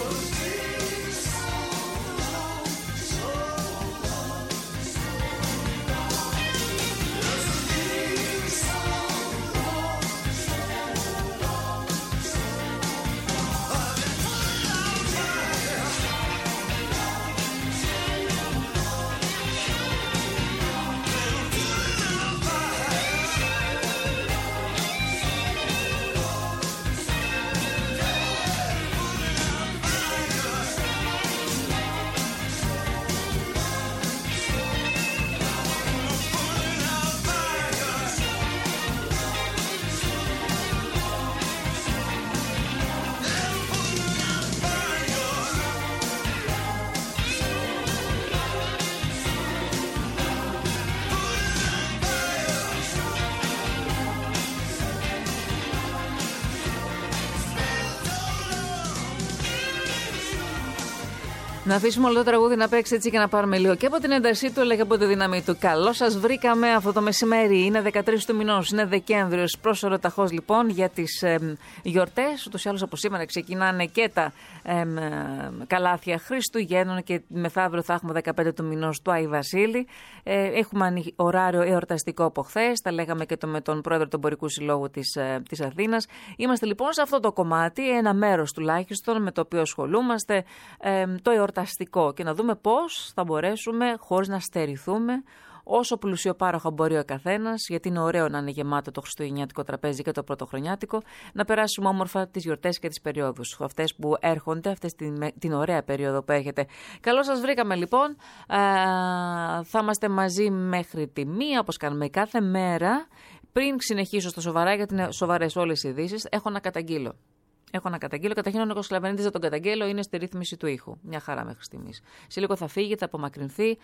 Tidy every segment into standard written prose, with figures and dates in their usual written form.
Να αφήσουμε όλο το τραγούδι να παίξει έτσι και να πάρουμε λίγο και από την έντασή του, αλλά και από τη δύναμη του. Καλώς σας βρήκαμε αυτό το μεσημέρι. Είναι 13 του μηνός, είναι Δεκέμβριος. Πρόσωρο ταχώς λοιπόν για τις γιορτές. Ούτως ή άλλως από σήμερα ξεκινάνε και τα καλάθια Χριστουγέννων και μεθαύριο θα έχουμε 15 του μηνός του Άη Βασίλη. Έχουμε ωράριο εορταστικό από χθες. Τα λέγαμε και με τον πρόεδρο του Εμπορικού Συλλόγου της Αθήνας. Είμαστε λοιπόν σε αυτό το κομμάτι, ένα μέρος τουλάχιστον με το οποίο ασχολούμαστε, το εορταστικό, και να δούμε πώς θα μπορέσουμε χωρίς να στερηθούμε, όσο πλουσιοπάροχα μπορεί ο καθένας, γιατί είναι ωραίο να είναι γεμάτο το χριστουγεννιάτικο τραπέζι και το πρωτοχρονιάτικο, να περάσουμε όμορφα τις γιορτές και τις περιόδους, αυτές που έρχονται, την ωραία περίοδο που έρχεται. Καλώς σας βρήκαμε λοιπόν. Θα είμαστε μαζί μέχρι τη 1, όπως κάνουμε κάθε μέρα. Πριν συνεχίσω στα σοβαρά, γιατί είναι σοβαρές όλες οι ειδήσεις, έχω να καταγγείλω. Καταρχήν ο Νίκος Κλαβενίδης δεν τον καταγγέλω, είναι στη ρύθμιση του ήχου. Μια χαρά μέχρι στιγμής. Σε λίγο θα φύγει, θα απομακρυνθεί,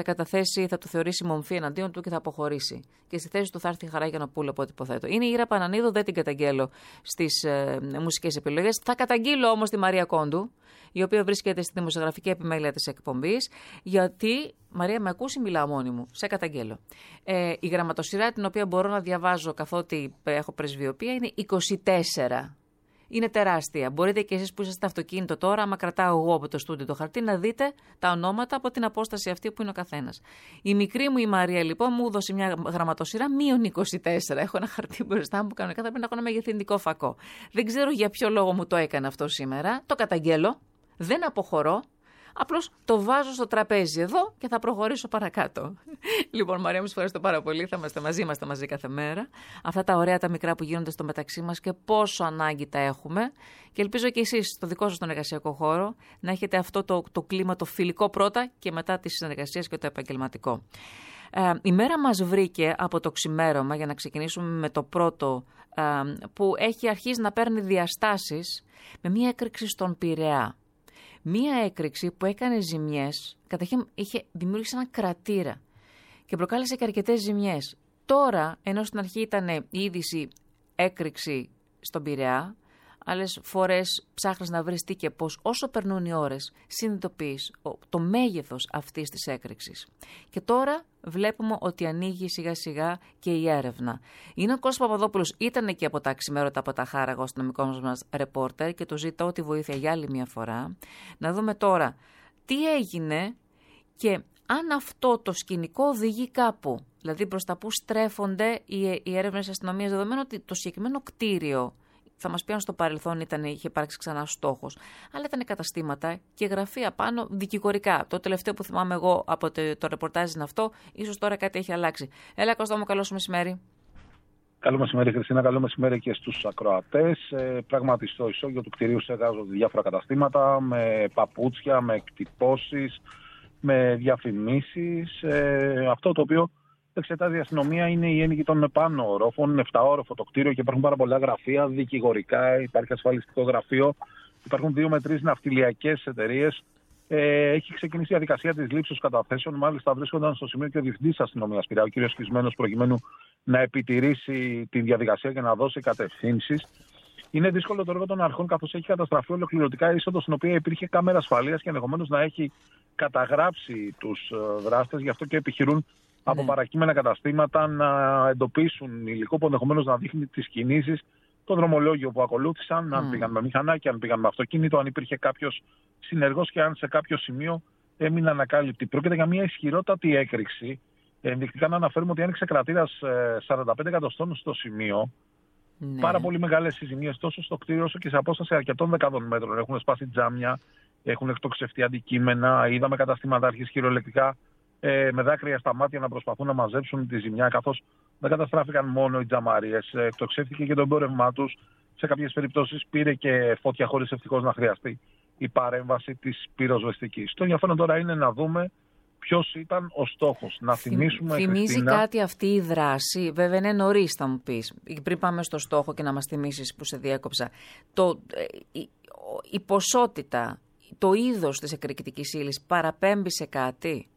θα του θεωρήσει μομφή εναντίον του και θα αποχωρήσει. Και στη θέση του θα έρθει η Χαρά Γιαννοπούλου, από ό,τι υποθέτω. Είναι η Ήρα Πανανίδου, δεν την καταγγέλω στις μουσικές επιλογές. Θα καταγγείλω όμως τη Μαρία Κόντου, η οποία βρίσκεται στη δημοσιογραφική επιμέλεια της εκπομπής, γιατί. Μαρία, με ακούσει, μιλάω μόνη μου. Σε καταγγέλω. Η γραμματοσυρά την οποία μπορώ να διαβάζω καθότι έχω πρεσβειοπία είναι 24. Είναι τεράστια. Μπορείτε και εσείς που είστε στο αυτοκίνητο τώρα, άμα κρατάω εγώ από το στούντιο το χαρτί, να δείτε τα ονόματα από την απόσταση αυτή που είναι ο καθένας. Η μικρή μου η Μαρία λοιπόν μου έδωσε μια γραμματοσυρά -24. Έχω ένα χαρτί μπροστά μου που κανονικά θα πρέπει να έχω ένα μεγεθυντικό φακό. Δεν ξέρω για ποιο λόγο μου το έκανε αυτό σήμερα. Το καταγγέλω. Δεν αποχωρώ. Απλώς το βάζω στο τραπέζι εδώ και θα προχωρήσω παρακάτω. Λοιπόν, Μαρία, μου ευχαριστώ πάρα πολύ. Θα είμαστε μαζί κάθε μέρα. Αυτά τα ωραία τα μικρά που γίνονται στο μεταξύ μας και πόσο ανάγκη τα έχουμε. Και ελπίζω και εσείς στο δικό σας τον εργασιακό χώρο να έχετε αυτό το κλίμα, το φιλικό πρώτα και μετά τις συνεργασίες και το επαγγελματικό. Η μέρα μας βρήκε από το ξημέρωμα, για να ξεκινήσουμε με το πρώτο, που έχει αρχίσει να παίρνει διαστάσεις με μια έκρηξη στον Πειραιά. Μία έκρηξη που έκανε ζημιές, καταρχήν δημιούργησε ένα κρατήρα και προκάλεσε και αρκετές ζημιές. Τώρα, ενώ στην αρχή ήταν η είδηση έκρηξη στον Πειραιά, άλλες φορές ψάχνεις να βρεις τι και πώς. Όσο περνούν οι ώρες, συνειδητοποιείς το μέγεθος αυτής της έκρηξης. Και τώρα βλέπουμε ότι ανοίγει σιγά σιγά και η έρευνα. Είναι ο Κώστας Παπαδόπουλος, ήταν και από τα ξημέρωτα από τα Χάραγα, ο αστυνομικός μας ρεπόρτερ, και του ζητώ τη βοήθεια για άλλη μια φορά. Να δούμε τώρα τι έγινε και αν αυτό το σκηνικό οδηγεί κάπου. Δηλαδή προς τα που στρέφονται οι έρευνες αστυνομίας, δεδομένου ότι το συγκεκριμένο κτίριο, θα μας πει αν στο παρελθόν είχε υπάρξει ξανά στόχος, αλλά ήταν καταστήματα και γραφεία πάνω δικηγορικά. Το τελευταίο που θυμάμαι εγώ από το ρεπορτάζ είναι αυτό, ίσως τώρα κάτι έχει αλλάξει. Έλα Κώστα μου, καλό σου μεσημέρι. Καλό μεσημέρι Χριστίνα, καλό μεσημέρι και στους ακροατές. Πράγματι στο ισόγειο του κτηρίου εργάζονται διάφορα καταστήματα με παπούτσια, με εκτυπώσεις, με διαφημίσεις. Αυτό το οποίο εξετάζει η αστυνομία είναι η ένοικη των πάνω ορόφων. Είναι 7όροφο το κτίριο και υπάρχουν πάρα πολλά γραφεία δικηγορικά. Υπάρχει ασφαλιστικό γραφείο. Υπάρχουν 2 με 3 ναυτιλιακές εταιρείες. Έχει ξεκινήσει η διαδικασία της λήψης καταθέσεων. Μάλιστα, βρίσκονταν στο σημείο και ο διευθυντής αστυνομίας Πειραιά, ο κ. Κισμένος, προκειμένου να επιτηρήσει τη διαδικασία και να δώσει κατευθύνσεις. Είναι δύσκολο το έργο των αρχών, καθώς έχει καταστραφεί ολοκληρωτικά η είσοδο, στην οποία υπήρχε κάμερα ασφαλείας και ενδεχομένως να έχει καταγράψει τους δράστες. Γι' αυτό και επιχειρούν από παρακείμενα καταστήματα να εντοπίσουν υλικό που ενδεχομένως να δείχνει τις κινήσεις, το δρομολόγιο που ακολούθησαν, αν πήγαν με μηχανάκι, αν πήγαν με αυτοκίνητο, αν υπήρχε κάποιος συνεργώς και αν σε κάποιο σημείο έμεινε ανακάλυπτη. Πρόκειται για μια ισχυρότατη έκρηξη. Ενδεικτικά να αναφέρουμε ότι άνοιξε κρατήρας 45 εκατοστών στο σημείο. Ναι. Πάρα πολύ μεγάλες οι ζημίες τόσο στο κτίριο όσο και σε απόσταση αρκετών δεκάδων μέτρων. Έχουν σπάσει τζάμια, έχουν εκτοξευτεί αντικείμενα. Είδαμε καταστήματάρχες χειρολεκτικά με δάκρυα στα μάτια να προσπαθούν να μαζέψουν τη ζημιά, καθώς δεν καταστράφηκαν μόνο οι τζαμαρίες. Εκτοξεύτηκε και το εμπόρευμά τους. Σε κάποιες περιπτώσεις πήρε και φώτια χωρίς ευτυχώς να χρειαστεί η παρέμβαση της πυροσβεστικής. Το ενδιαφέρον τώρα είναι να δούμε ποιος ήταν ο στόχος. Να θυμίσουμε. Θυμίζει κάτι αυτή η δράση. Βέβαια είναι νωρίς, θα μου πεις. Πριν πάμε στο στόχο και να μας θυμίσεις που σε διέκοψα. Η ποσότητα, το είδος της εκρηκτικής ύλης παραπέμπει σε κάτι?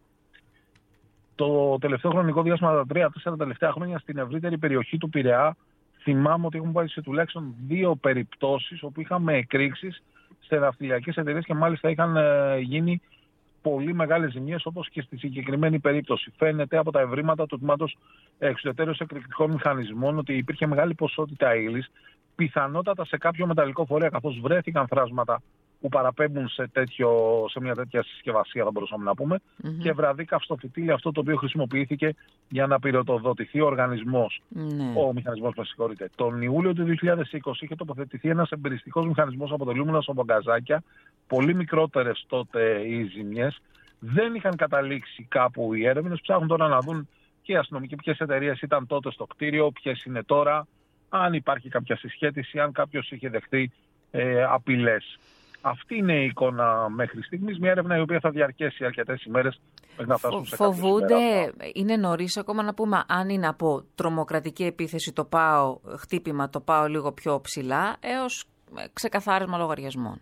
Το τελευταίο χρονικό διάστημα, τα 3-4 τελευταία χρόνια, στην ευρύτερη περιοχή του Πειραιά, θυμάμαι ότι έχουν πάει σε τουλάχιστον 2 περιπτώσεις όπου είχαμε εκρήξεις σε ναυτιλιακές εταιρείες και μάλιστα είχαν γίνει πολύ μεγάλες ζημιές, όπως και στη συγκεκριμένη περίπτωση. Φαίνεται από τα ευρήματα του τμήματος εξουδετερώσεως εκρηκτικών μηχανισμών ότι υπήρχε μεγάλη ποσότητα ύλης, πιθανότατα σε κάποιο μεταλλικό φορέα, καθώς βρέθηκαν θράσματα που παραπέμπουν σε μια τέτοια συσκευασία, θα μπορούσαμε να πούμε, και βραδύ καυστοφυτίλη, αυτό το οποίο χρησιμοποιήθηκε για να πυροτοδοτηθεί ο οργανισμός. Ο μηχανισμός, με συγχωρείτε. Τον Ιούλιο του 2020 είχε τοποθετηθεί ένας εμπειριστικός μηχανισμός αποτελούμενος από γκαζάκια, πολύ μικρότερες τότε οι ζημιές. Δεν είχαν καταλήξει κάπου οι έρευνες. Ψάχνουν τώρα να δουν και οι αστυνομικοί ποιες εταιρείες ήταν τότε στο κτίριο, ποιες είναι τώρα, αν υπάρχει κάποια συσχέτιση, αν κάποιος είχε δεχτεί απειλές. Αυτή είναι η εικόνα μέχρι στιγμής. Μια έρευνα η οποία θα διαρκέσει αρκετές ημέρες μέχρι να φτάσουν σε κάποιο σημείο. Φοβούνται, είναι νωρίς ακόμα να πούμε, αν είναι από τρομοκρατική επίθεση το πάω, χτύπημα το πάω λίγο πιο ψηλά, έως ξεκαθάρισμα λογαριασμών?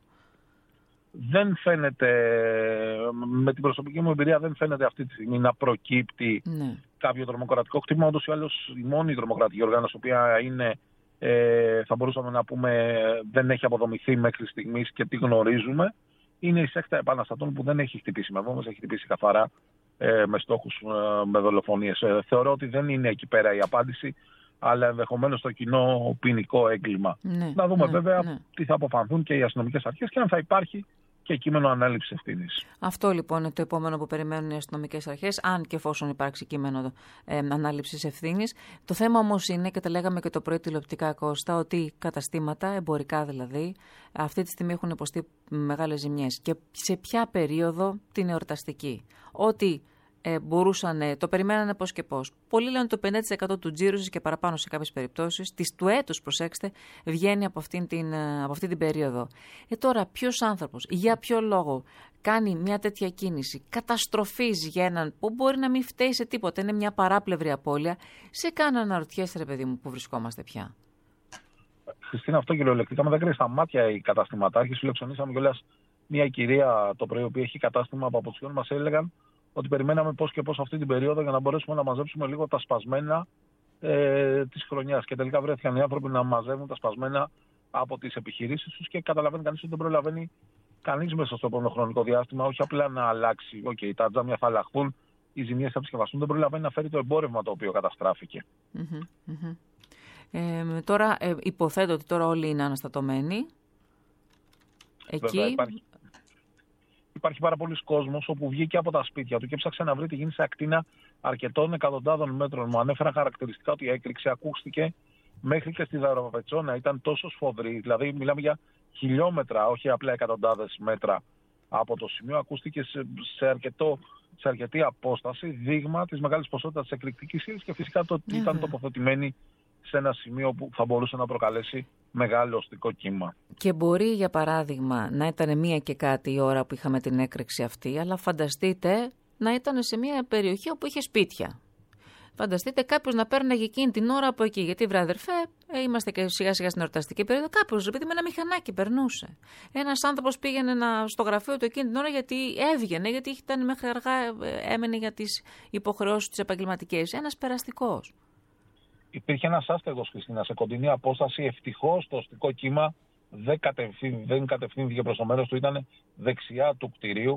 Δεν φαίνεται, με την προσωπική μου εμπειρία, δεν φαίνεται αυτή τη στιγμή να προκύπτει κάποιο τρομοκρατικό χτύπημα. Όντως ή άλλως η μόνη τρομοκρατική οργάνωση, η οποία είναι, θα μπορούσαμε να πούμε, δεν έχει αποδομηθεί μέχρι στιγμής και τη γνωρίζουμε, είναι η σέκτα επαναστατών, που δεν έχει χτυπήσει με βόμβες, έχει χτυπήσει καθαρά με στόχους, με δολοφονίες. Θεωρώ ότι δεν είναι εκεί πέρα η απάντηση, αλλά ενδεχομένως το κοινό ποινικό έγκλημα. Να δούμε βέβαια τι θα αποφανθούν και οι αστυνομικές αρχές και αν θα υπάρχει και κείμενο ανάληψης ευθύνης. Αυτό λοιπόν είναι το επόμενο που περιμένουν οι αστυνομικές αρχές, αν και εφόσον υπάρξει κείμενο ανάληψης ευθύνης. Το θέμα όμως είναι, και τα λέγαμε και το πρωί τηλεοπτικά, Κώστα, ότι καταστήματα, εμπορικά δηλαδή, αυτή τη στιγμή έχουν υποστεί μεγάλες ζημιές. Και σε ποια περίοδο? την εορταστική. Ότι μπορούσαν, το περιμένανε πώς και πώς. Πολλοί λένε το 50% του τζίρου και παραπάνω σε κάποιες περιπτώσεις, του έτους, προσέξτε, βγαίνει από αυτή την περίοδο. Τώρα ποιος άνθρωπος, για ποιο λόγο κάνει μια τέτοια κίνηση καταστροφής για έναν που μπορεί να μην φταίει σε τίποτα, είναι μια παράπλευρη απώλεια, σε κάνει να αναρωτιέσαι, ρε παιδί μου, που βρισκόμαστε πια? Χριστίνα, αυτό κυριολεκτικά με δάκρυα στα μάτια οι καταστηματάρχες. Φιλοξενήσαμε κιόλας μια κυρία το πρωί που έχει κατάστημα από αποψιών, μας έλεγαν ότι περιμέναμε πώς και πώς αυτή την περίοδο για να μπορέσουμε να μαζέψουμε λίγο τα σπασμένα της χρονιάς. Και τελικά βρέθηκαν οι άνθρωποι να μαζεύουν τα σπασμένα από τις επιχειρήσεις τους και καταλαβαίνει κανείς ότι δεν προλαβαίνει κανείς μέσα στο επόμενο χρονικό διάστημα, όχι απλά να αλλάξει. Τα τζάμια θα αλλάχθουν, οι ζημιές θα επισκευαστούν, δεν προλαβαίνει να φέρει το εμπόρευμα το οποίο καταστράφηκε. Τώρα υποθέτω ότι τώρα όλοι είναι αναστατωμένοι. Εκεί. Βέβαια, υπάρχει πάρα πολλοί κόσμος όπου βγήκε από τα σπίτια του και ψάξε να βρει τι γίνει σε ακτίνα αρκετών εκατοντάδων μέτρων. Μου ανέφερα χαρακτηριστικά ότι η έκρηξη ακούστηκε μέχρι και στη Δαροπετσόνα. Ήταν τόσο σφοδρή, δηλαδή μιλάμε για χιλιόμετρα, όχι απλά εκατοντάδες μέτρα από το σημείο. Ακούστηκε σε αρκετή απόσταση, δείγμα της μεγάλης ποσότητας της εκρηκτικής ύλης και φυσικά το ότι ήταν τοποθετημένη σε ένα σημείο που θα μπορούσε να προκαλέσει μεγάλο οστικό κύμα. Και μπορεί, για παράδειγμα, να ήταν 1 και κάτι η ώρα που είχαμε την έκρηξη αυτή, αλλά φανταστείτε να ήταν σε μια περιοχή όπου είχε σπίτια. Φανταστείτε κάποιος να παίρναγε εκείνη την ώρα από εκεί. Γιατί, βρε αδερφέ, είμαστε και σιγά σιγά στην εορταστική περίοδο. Κάποιος, επειδή με ένα μηχανάκι περνούσε. Ένας άνθρωπος πήγαινε στο γραφείο του εκείνη την ώρα γιατί έβγαινε, γιατί ήταν μέχρι αργά, έμενε για τις υποχρεώσεις τις επαγγελματικές. Ένας περαστικός. Υπήρχε ένας άστεγος, Χριστίνα, σε κοντινή απόσταση. Ευτυχώς το οστικό κύμα δεν κατευθύνθηκε προς το μέρος του, ήταν δεξιά του κτηρίου.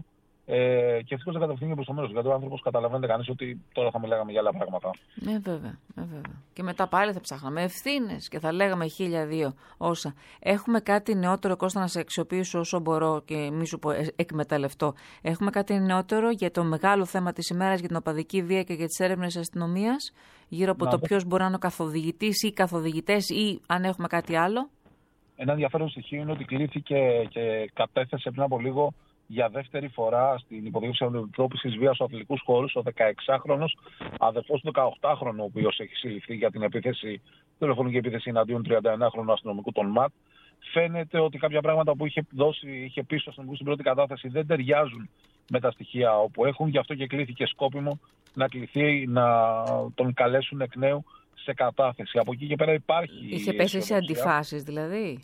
Και ευτυχώς δεν κατευθύνει προς το μέρος. Γιατί ο άνθρωπος καταλαβαίνει κανείς ότι τώρα θα μιλάγαμε για άλλα πράγματα. Βέβαια. Και μετά πάλι θα ψάχναμε ευθύνες και θα λέγαμε 1002 όσα. Έχουμε κάτι νεότερο, Κώστα, να σε αξιοποιήσω όσο μπορώ και μη σου πω εκμεταλλευτώ. Έχουμε κάτι νεότερο για το μεγάλο θέμα της ημέρας, για την οπαδική βία και για τις έρευνες της αστυνομίας, γύρω από το ποιος μπορεί να είναι ο καθοδηγητής ή καθοδηγητές ή αν έχουμε κάτι άλλο. Ένα ενδιαφέρον στοιχείο είναι ότι κλήθηκε και κατέθεσε πριν από λίγο για δεύτερη φορά στην υποδίωξη αντιμετώπισης βίας στους αθλητικούς χώρους ο 16χρονος αδερφός του 18χρονου, ο οποίος έχει συλληφθεί για την επίθεση, τηλεφωνική επίθεση εναντίον 31χρονου αστυνομικού των ΜΑΤ. Φαίνεται ότι κάποια πράγματα που είχε πει στο αστυνομικό στην πρώτη κατάθεση δεν ταιριάζουν με τα στοιχεία όπου έχουν. Γι' αυτό και κλήθηκε σκόπιμο να κληθεί να τον καλέσουν εκ νέου σε κατάθεση. Από εκεί και πέρα υπάρχει. Είχε πέσει σε αντιφάσεις δηλαδή.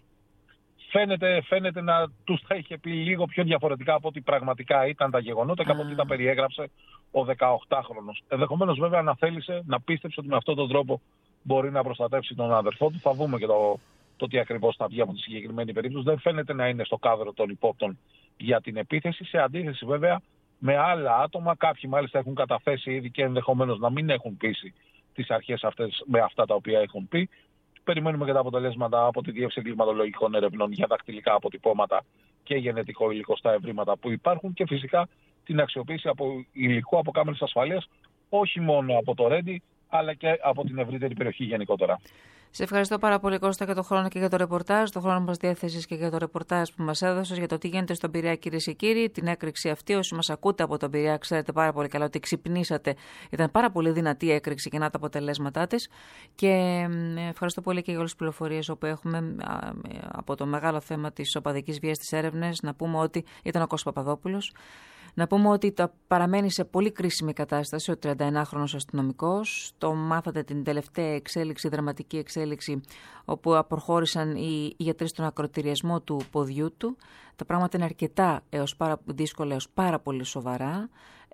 Φαίνεται να τους τα είχε πει λίγο πιο διαφορετικά από ό,τι πραγματικά ήταν τα γεγονότα και από ό,τι τα περιέγραψε ο 18χρονος. Ενδεχομένως βέβαια να θέλησε, να πίστεψε ότι με αυτόν τον τρόπο μπορεί να προστατεύσει τον αδερφό του. Θα δούμε και το τι ακριβώς θα βγει από τη συγκεκριμένη περίπτωση. Δεν φαίνεται να είναι στο κάδρο των υπόπτων για την επίθεση, σε αντίθεση βέβαια με άλλα άτομα. Κάποιοι μάλιστα έχουν καταθέσει ήδη και ενδεχομένως να μην έχουν πείσει τις αρχές αυτές με αυτά τα οποία έχουν πει. Περιμένουμε και τα αποτελέσματα από τη Διεύθυνση Εγκληματολογικών Ερευνών για δακτυλικά αποτυπώματα και γενετικό υλικό στα ευρήματα που υπάρχουν και φυσικά την αξιοποίηση από υλικό από κάμερες ασφαλείας, όχι μόνο από το Ρέντι, αλλά και από την ευρύτερη περιοχή γενικότερα. Σε ευχαριστώ πάρα πολύ, Κώστα, για τον χρόνο και για το ρεπορτάζ, τον χρόνο μας διέθεσης και για το ρεπορτάζ που μας έδωσες για το τι γίνεται στον Πειραιά, κυρίες και κύριοι. Την έκρηξη αυτή, όσοι μας ακούτε από τον Πειραιά, ξέρετε πάρα πολύ καλά ότι ξυπνήσατε. Ήταν πάρα πολύ δυνατή η έκρηξη και να τα αποτελέσματά της. Και ευχαριστώ πολύ και για όλες τις πληροφορίες όπου έχουμε από το μεγάλο θέμα της οπαδικής βίας στις έρευνες. Να πούμε ότι ήταν ο Κώστας Παπαδόπουλος. Να πούμε ότι παραμένει σε πολύ κρίσιμη κατάσταση ο 31χρονος αστυνομικός. Το μάθατε την τελευταία εξέλιξη, δραματική εξέλιξη, όπου αποχώρησαν οι γιατροί στον ακροτηριασμό του ποδιού του. Τα πράγματα είναι αρκετά δύσκολα έως πάρα πολύ σοβαρά.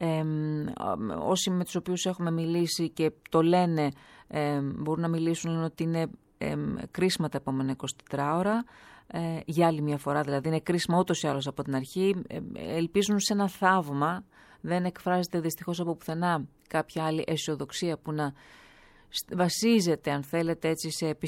Όσοι με τους οποίους έχουμε μιλήσει και το λένε, μπορούν να μιλήσουν, λένε ότι είναι κρίσιμα τα επόμενα 24 ώρα. Για άλλη μια φορά, δηλαδή είναι κρίσιμα ούτως ή άλλως από την αρχή. Ελπίζουν σε ένα θαύμα. Δεν εκφράζεται δυστυχώς από πουθενά κάποια άλλη αισιοδοξία που να βασίζεται, αν θέλετε, έτσι,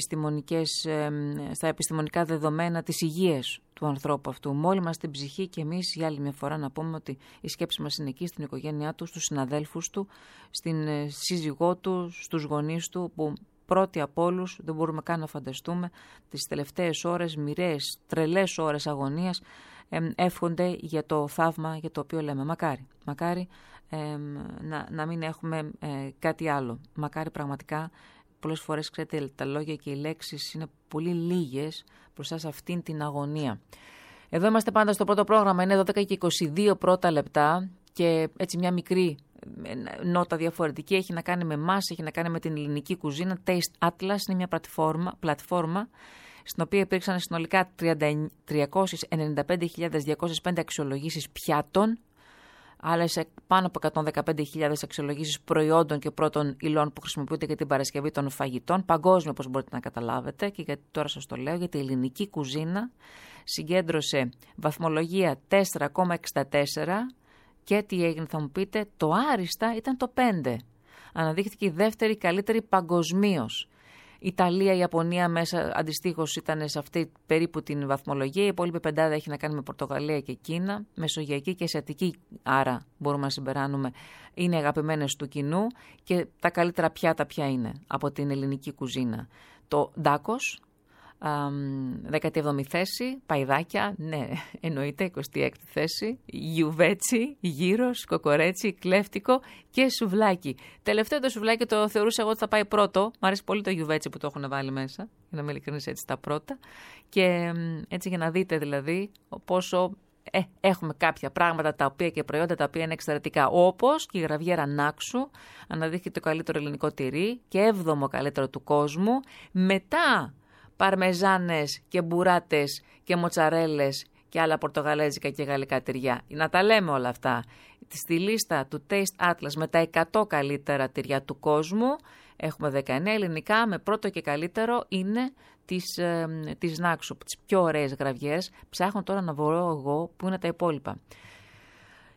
στα επιστημονικά δεδομένα της υγείας του ανθρώπου αυτού. Με όλη μας την ψυχή και εμείς για άλλη μια φορά να πούμε ότι η σκέψη μας είναι εκεί, στην οικογένειά του, στους συναδέλφους του, στην σύζυγό του, στους γονείς του, που πρώτοι από όλους, δεν μπορούμε καν να φανταστούμε, τις τελευταίες ώρες, μοιραίες, τρελές ώρες αγωνίας, εύχονται για το θαύμα για το οποίο λέμε μακάρι να μην έχουμε κάτι άλλο. Μακάρι πραγματικά. Πολλές φορές, ξέρετε, τα λόγια και οι λέξεις είναι πολύ λίγες μπροστά σε αυτήν την αγωνία. Εδώ είμαστε πάντα στο πρώτο πρόγραμμα, είναι 12 και 22 πρώτα λεπτά και έτσι μια μικρή νότα διαφορετική έχει να κάνει με εμάς, έχει να κάνει με την ελληνική κουζίνα. Taste Atlas είναι μια πλατφόρμα στην οποία υπήρξαν συνολικά 395.205 αξιολογήσεις πιάτων, άλλες πάνω από 115.000 αξιολογήσεις προϊόντων και πρώτων υλών που χρησιμοποιούνται για την παρασκευή των φαγητών, παγκόσμιο όπως μπορείτε να καταλάβετε, και γιατί τώρα σας το λέω, γιατί η ελληνική κουζίνα συγκέντρωσε βαθμολογία 4,64 και τι έγινε θα μου πείτε, το άριστα ήταν το 5. Αναδείχθηκε η δεύτερη καλύτερη παγκοσμίως. Ιταλία, Ιαπωνία μέσα αντιστοίχως ήταν σε αυτή περίπου την βαθμολογία. Η υπόλοιπη πεντάδα έχει να κάνει με Πορτογαλία και Κίνα, Μεσογειακή και Ασιατική, άρα μπορούμε να συμπεράνουμε είναι αγαπημένες του κοινού. Και τα καλύτερα πιάτα ποια είναι από την ελληνική κουζίνα? Το ντάκος, 17η θέση, παϊδάκια, ναι, εννοείται, 26η θέση, γιουβέτσι, γύρος, κοκορέτσι, κλέφτικο και σουβλάκι. Τελευταίο το σουβλάκι το θεωρούσα εγώ ότι θα πάει πρώτο. Μ' αρέσει πολύ το γιουβέτσι που το έχουν βάλει μέσα, για να είμαι ειλικρινής, έτσι τα πρώτα. Και έτσι για να δείτε δηλαδή πόσο έχουμε κάποια πράγματα τα οποία και προϊόντα τα οποία είναι εξαιρετικά, όπως και η γραβιέρα Νάξου, αναδείχθηκε το καλύτερο ελληνικό τυρί και 7ο καλύτερο του κόσμου. Μετά παρμεζάνες και μπουράτες και μοτσαρέλες και άλλα πορτογαλέζικα και γαλλικά τυριά. Να τα λέμε όλα αυτά. Στη λίστα του Taste Atlas με τα 100 καλύτερα τυριά του κόσμου έχουμε 19 ελληνικά, με πρώτο και καλύτερο είναι της Νάξου, τις πιο ωραίες γραβιές. Ψάχνω τώρα να βρω εγώ που είναι τα υπόλοιπα.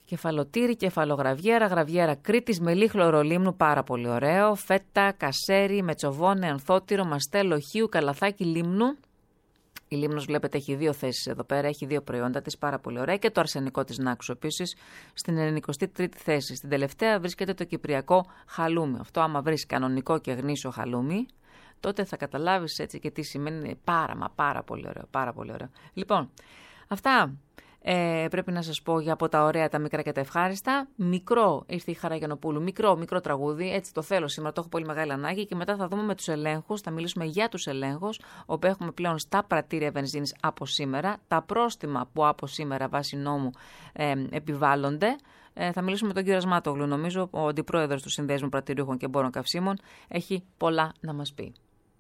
Κεφαλοτήρι, κεφαλογραβιέρα, γραβιέρα Κρήτης με λίχλωρο λίμνου, πάρα πολύ ωραίο. Φέτα, κασέρι, μετσοβόνε, ανθότυρο, μαστέλο, χίου, καλαθάκι λίμνου. Η λίμνος βλέπετε έχει 2 θέσεις εδώ πέρα, έχει 2 προϊόντα της, πάρα πολύ ωραία. Και το αρσενικό της Νάξου επίσης στην 93η θέση. Στην τελευταία βρίσκεται το κυπριακό χαλούμι. Αυτό άμα βρεις κανονικό και γνήσιο χαλούμι, τότε θα καταλάβεις έτσι και τι σημαίνει πάρα πολύ ωραίο, πάρα πολύ ωραίο. Λοιπόν, αυτά πρέπει να σας πω για από τα ωραία, τα μικρά και τα ευχάριστα. Μικρό, ήρθε η Χαρά Γιαννοπούλου, μικρό τραγούδι, έτσι το θέλω σήμερα, το έχω πολύ μεγάλη ανάγκη και μετά θα δούμε με τους ελέγχους, θα μιλήσουμε για τους ελέγχους, όπου έχουμε πλέον στα πρατήρια βενζίνης από σήμερα, τα πρόστιμα που από σήμερα βάσει νόμου επιβάλλονται. Θα μιλήσουμε με τον κύριο Ασμάτογλου, νομίζω ο αντιπρόεδρος του Συνδέσμου Πρατηριούχων και Εμπόρων Καυσίμων έχει πολλά να μας πει.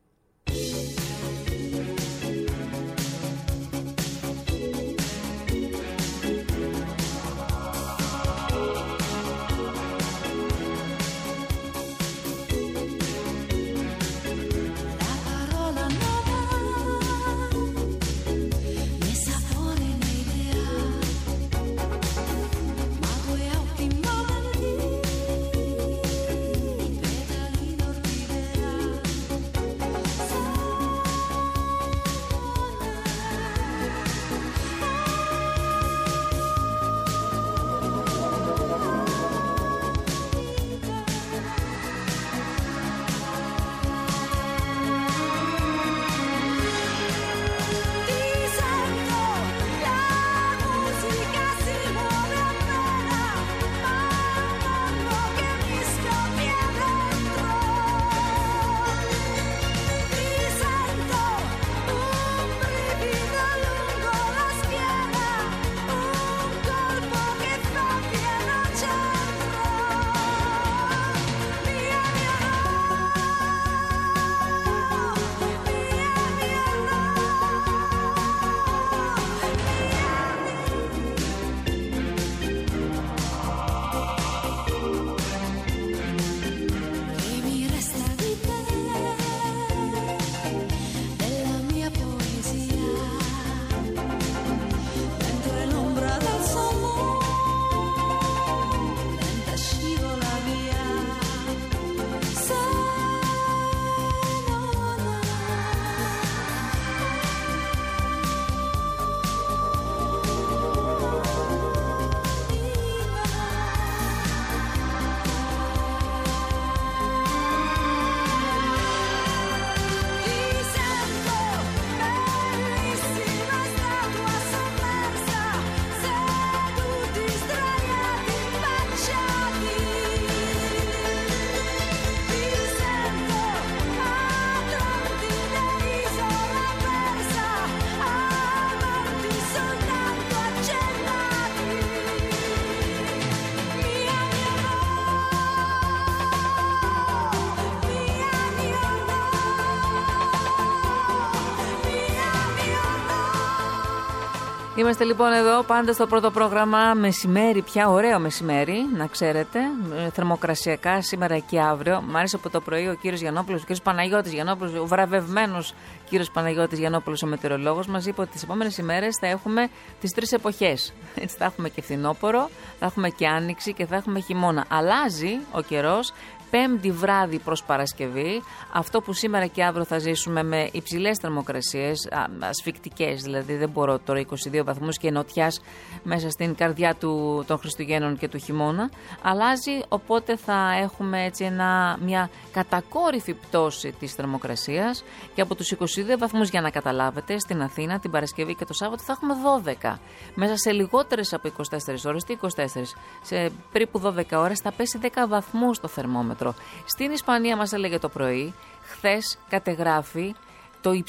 Είμαστε λοιπόν εδώ πάντα στο πρώτο πρόγραμμα μεσημέρι πια, ωραίο μεσημέρι, να ξέρετε, θερμοκρασιακά σήμερα και αύριο. Μ' άρεσε από το πρωί ο κύριος Γιαννόπουλος, ο κύριος Παναγιώτης Γιαννόπουλος, ο βραβευμένος κύριος Παναγιώτης Γιαννόπουλος, ο μετεωρολόγος, μας είπε ότι τις επόμενες ημέρες θα έχουμε τις 3 εποχές. Έτσι θα έχουμε και φθινόπωρο, θα έχουμε και άνοιξη και θα έχουμε χειμώνα. Αλλάζει ο καιρός. Πέμπτη βράδυ προς Παρασκευή, αυτό που σήμερα και αύριο θα ζήσουμε με υψηλές θερμοκρασίες, ασφικτικές δηλαδή, δεν μπορώ τώρα, 22 βαθμούς και νοτιάς μέσα στην καρδιά των Χριστουγέννων και του χειμώνα, αλλάζει, οπότε θα έχουμε έτσι μια κατακόρυφη πτώση της θερμοκρασίας και από τους 22 βαθμούς, για να καταλάβετε, στην Αθήνα την Παρασκευή και το Σάββατο θα έχουμε 12. Μέσα σε λιγότερες από 24 ώρες, τι 24, σε περίπου 12 ώρες θα πέσει 10 βαθμούς το θερμόμετρο. Στην Ισπανία μας έλεγε το πρωί, χθες κατεγράφει η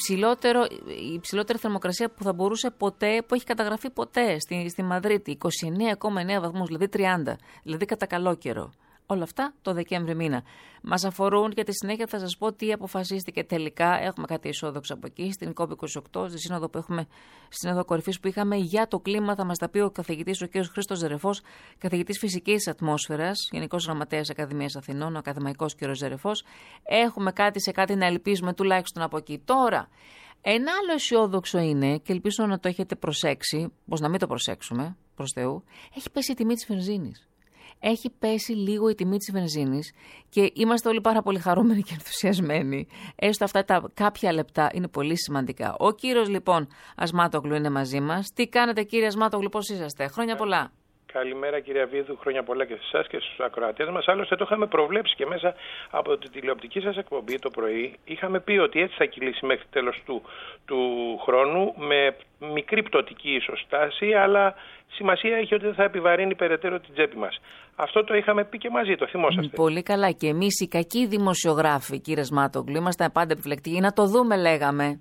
υψηλότερη θερμοκρασία που θα μπορούσε ποτέ, που έχει καταγραφεί ποτέ στη Μαδρίτη, 29,9 βαθμούς, δηλαδή 30, δηλαδή κατά καλό καιρό. Όλα αυτά το Δεκέμβρη μήνα. Μας αφορούν και τη συνέχεια θα σας πω τι αποφασίστηκε τελικά. Έχουμε κάτι αισιόδοξο από εκεί, στην COP28, στη σύνοδο που έχουμε, στη σύνοδο κορυφής που είχαμε για το κλίμα. Θα μας τα πει ο καθηγητής, ο κ. Χρήστος Ζερεφός, καθηγητής φυσικής ατμόσφαιρας, Γενικός Γραμματέας Ακαδημίας Αθηνών, ο ακαδημαϊκός κ. Ζερεφός. Έχουμε κάτι σε κάτι να ελπίζουμε τουλάχιστον από εκεί. Τώρα, ένα άλλο αισιόδοξο είναι, και ελπίζω να το έχετε προσέξει, πως να μην το προσέξουμε, προς Θεού, έχει πέσει η τιμή της βενζίνης. Έχει πέσει λίγο η τιμή της βενζίνης και είμαστε όλοι πάρα πολύ χαρούμενοι και ενθουσιασμένοι. Έστω αυτά τα κάποια λεπτά είναι πολύ σημαντικά. Ο κύριος λοιπόν Ασμάτογλου είναι μαζί μας. Τι κάνετε κύριε Ασμάτογλου, πώς είσαστε? Χρόνια πολλά. Καλημέρα κυρία Βίδου, χρόνια πολλά και σε εσάς και στους ακροατές μας. Άλλωστε το είχαμε προβλέψει και μέσα από τη τηλεοπτική σας εκπομπή το πρωί. Είχαμε πει ότι έτσι θα κυλήσει μέχρι τέλος του χρόνου με μικρή πτωτική ισοστάση, αλλά σημασία έχει ότι δεν θα επιβαρύνει περαιτέρω την τσέπη μας. Αυτό το είχαμε πει και μαζί, το θυμόσαστε? Πολύ καλά. Και εμείς οι κακοί δημοσιογράφοι, κύριε Ασμάτογλου, είμαστε πάντα επιφυλακτικοί. Να το δούμε, λέγαμε.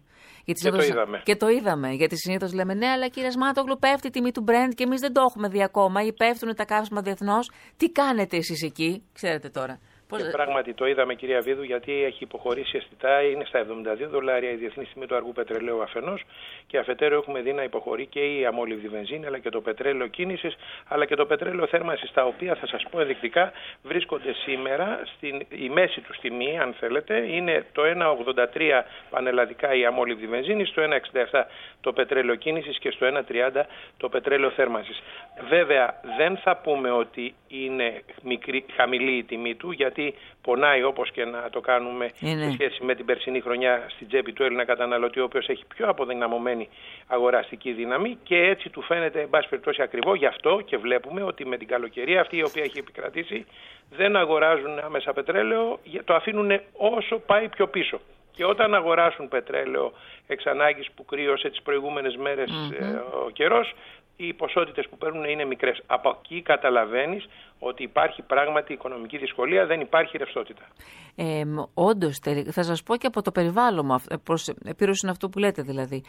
Και το είδαμε. Γιατί συνήθως λέμε ναι, αλλά κύριε Ασμάτογλου, πέφτει η τιμή του Brent και εμείς δεν το έχουμε δει ακόμα ή πέφτουν τα καύσιμα διεθνώς. Τι κάνετε εσείς εκεί, ξέρετε τώρα? Και πράγματι το είδαμε κυρία Βίδου, γιατί έχει υποχωρήσει αισθητά, είναι στα $72 η διεθνή τιμή του αργού πετρελαίου αφενός και αφετέρου έχουμε δει να υποχωρεί και η αμόλυβδη βενζίνη αλλά και το πετρέλαιο κίνησης αλλά και το πετρέλαιο θέρμανσης, τα οποία θα σας πω ενδεικτικά βρίσκονται σήμερα η μέση του τιμή, αν θέλετε, είναι το 1,83 πανελλαδικά η αμόλυβδη βενζίνη, στο 1,67 το πετρέλαιο κίνησης και στο 1,30 το πετρέλαιο θέρμανσης. Βέβαια δεν θα πούμε ότι είναι χαμηλή η τιμή του, γιατί πονάει όπως και να το κάνουμε σε σχέση με την περσινή χρονιά στην τσέπη του Έλληνα καταναλωτή, ο οποίος έχει πιο αποδυναμωμένη αγοραστική δύναμη και έτσι του φαίνεται εν πάση περιπτώσει ακριβό. Γι' αυτό και βλέπουμε ότι με την καλοκαιρία αυτή η οποία έχει επικρατήσει δεν αγοράζουν άμεσα πετρέλαιο, το αφήνουν όσο πάει πιο πίσω. Και όταν αγοράσουν πετρέλαιο εξ ανάγκης που κρύωσε τις προηγούμενες μέρες ο καιρός, οι ποσότητες που παίρνουν είναι μικρές. Από εκεί καταλαβαίνεις ότι υπάρχει πράγματι οικονομική δυσκολία, δεν υπάρχει ρευστότητα. Όντως, θα σας πω και από το περιβάλλον μου, προς επίρρωση είναι αυτό που λέτε δηλαδή.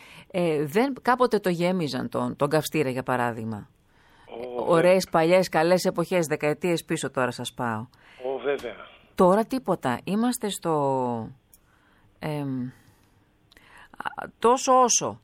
Κάποτε το γέμιζαν τον καυστήρα για παράδειγμα. Ωραίες παλιές καλές εποχές, δεκαετίες πίσω τώρα σας πάω. Βέβαια. Τώρα τίποτα. Είμαστε στο... τόσο όσο.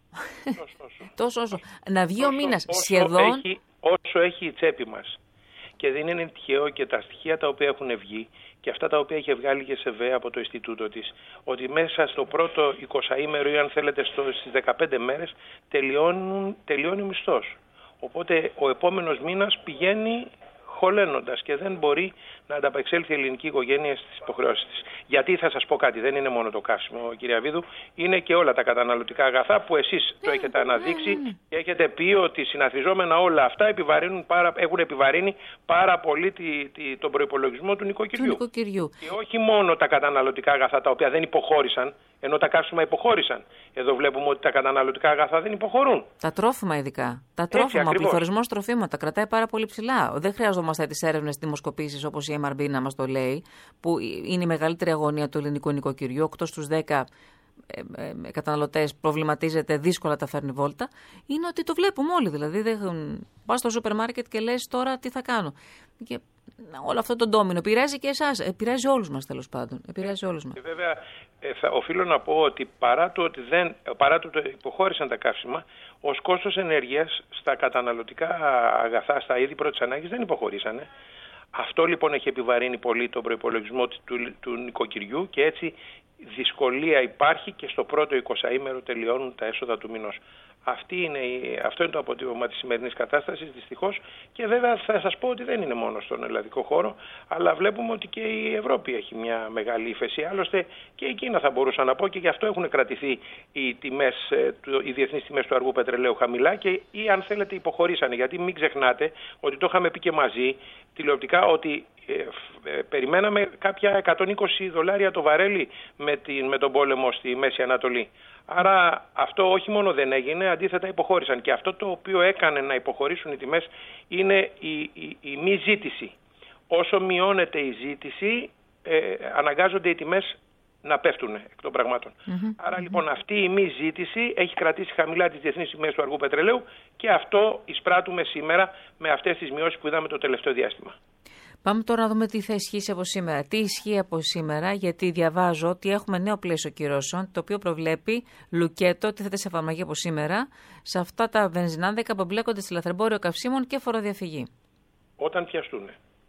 Να βγει ο μήνας σχεδόν. Όσο έχει η τσέπη μας. Και δεν είναι τυχαίο και τα στοιχεία τα οποία έχουν βγει και αυτά τα οποία έχει βγάλει και σε ΒΕ από το Ινστιτούτο της, ότι μέσα στο πρώτο 20ήμερο ή αν θέλετε στις 15 μέρες τελειώνει ο μισθός. Οπότε ο επόμενος μήνας πηγαίνει χωλένοντας και δεν μπορεί να ανταπεξέλθει η ελληνική οικογένεια στις υποχρεώσεις της. Γιατί θα σας πω κάτι, δεν είναι μόνο το καύσιμο, κυρία Βίδου, είναι και όλα τα καταναλωτικά αγαθά που εσείς το έχετε αναδείξει και έχετε πει ότι συναθριζόμενα όλα αυτά έχουν επιβαρύνει πάρα πολύ τον προϋπολογισμό του νοικοκυριού. Και όχι μόνο τα καταναλωτικά αγαθά τα οποία δεν υποχώρησαν, ενώ τα καύσιμα υποχώρησαν. Εδώ βλέπουμε ότι τα καταναλωτικά αγαθά δεν υποχωρούν. Τα τρόφιμα ειδικά. Τα τρόφιμα, ο πληθωρισμός τροφίμων τα κρατάει πάρα πολύ ψηλά. Δεν χρειαζόμαστε τις έρευνες, τις δημοσκοπήσεις όπως η MRB να μας το λέει, που είναι η μεγαλύτερη αγωνία του ελληνικού νοικοκυριού. 8 στους 10 καταναλωτές προβληματίζεται, δύσκολα τα φέρνει βόλτα. Είναι ότι το βλέπουμε όλοι. Δηλαδή, πας στο σούπερ μάρκετ και λες τώρα τι θα κάνω. Και όλο αυτό το ντόμινο επηρεάζει και εσάς. Επηρεάζει όλους μας τέλος πάντων. Επηρεάζει όλους μας. Και βέβαια, οφείλω να πω ότι παρά το ότι υποχώρησαν τα καύσιμα, ως κόστος ενέργειας στα καταναλωτικά αγαθά, στα είδη πρώτης ανάγκης δεν υποχωρήσανε. Αυτό λοιπόν έχει επιβαρύνει πολύ τον προϋπολογισμό του νοικοκυριού και έτσι δυσκολία υπάρχει και στο πρώτο 20ήμερο τελειώνουν τα έσοδα του μηνός. Αυτό είναι το αποτύπωμα της σημερινής κατάστασης, δυστυχώς, και βέβαια θα σας πω ότι δεν είναι μόνο στον ελλαδικό χώρο, αλλά βλέπουμε ότι και η Ευρώπη έχει μια μεγάλη ύφεση. Άλλωστε και η Κίνα θα μπορούσα να πω, και γι' αυτό έχουν κρατηθεί οι διεθνείς τιμές του αργού πετρελαίου χαμηλά ή αν θέλετε υποχωρήσανε. Γιατί μην ξεχνάτε ότι το είχαμε πει και μαζί τηλεοπτικά ότι περιμέναμε κάποια $120 το βαρέλι με τον πόλεμο στη Μέση Ανατολή. Άρα αυτό όχι μόνο δεν έγινε, αντίθετα υποχώρησαν. Και αυτό το οποίο έκανε να υποχωρήσουν οι τιμές είναι η μη ζήτηση. Όσο μειώνεται η ζήτηση, αναγκάζονται οι τιμές να πέφτουν εκ των πραγμάτων. Άρα λοιπόν αυτή η μη ζήτηση έχει κρατήσει χαμηλά τις διεθνείς τιμές του αργού πετρελαίου και αυτό εισπράττουμε σήμερα με αυτές τις μειώσεις που είδαμε το τελευταίο διάστημα. Πάμε τώρα να δούμε τι θα ισχύσει από σήμερα. Τι ισχύει από σήμερα, γιατί διαβάζω ότι έχουμε νέο πλαίσιο κυρώσεων, το οποίο προβλέπει λουκέτο, τίθεται σε εφαρμογή από σήμερα, σε αυτά τα βενζινάδικα που μπλέκονται στη λαθρεμπόριο καυσίμων και φοροδιαφυγή. Όταν πιαστούν.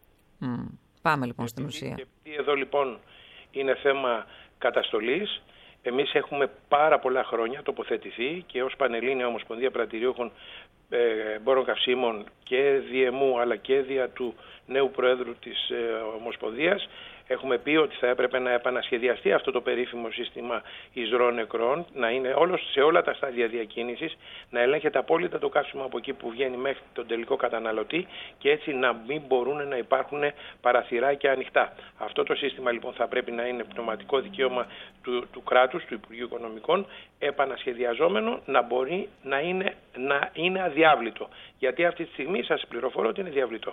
Πάμε λοιπόν στην ουσία. Επειδή εδώ λοιπόν είναι θέμα καταστολής, εμείς έχουμε πάρα πολλά χρόνια τοποθετηθεί και ως Πανελλήνια Ομοσπονδία Πρατηριούχων Εμπόρων Καυσίμων και διεμού αλλά και δια του νέου Προέδρου της Ομοσπονδίας, έχουμε πει ότι θα έπρεπε να επανασχεδιαστεί αυτό το περίφημο σύστημα εισρώων νεκρών, να είναι σε όλα τα στάδια διακίνησης, να ελέγχεται απόλυτα το καύσιμο από εκεί που βγαίνει μέχρι τον τελικό καταναλωτή και έτσι να μην μπορούν να υπάρχουν παραθυράκια ανοιχτά. Αυτό το σύστημα λοιπόν θα πρέπει να είναι πνευματικό δικαίωμα του κράτους, του Υπουργείου Οικονομικών, επανασχεδιαζόμενο να μπορεί να είναι αδιάβλητο. Γιατί αυτή τη στιγμή σας πληροφορώ ότι είναι διαβλητό.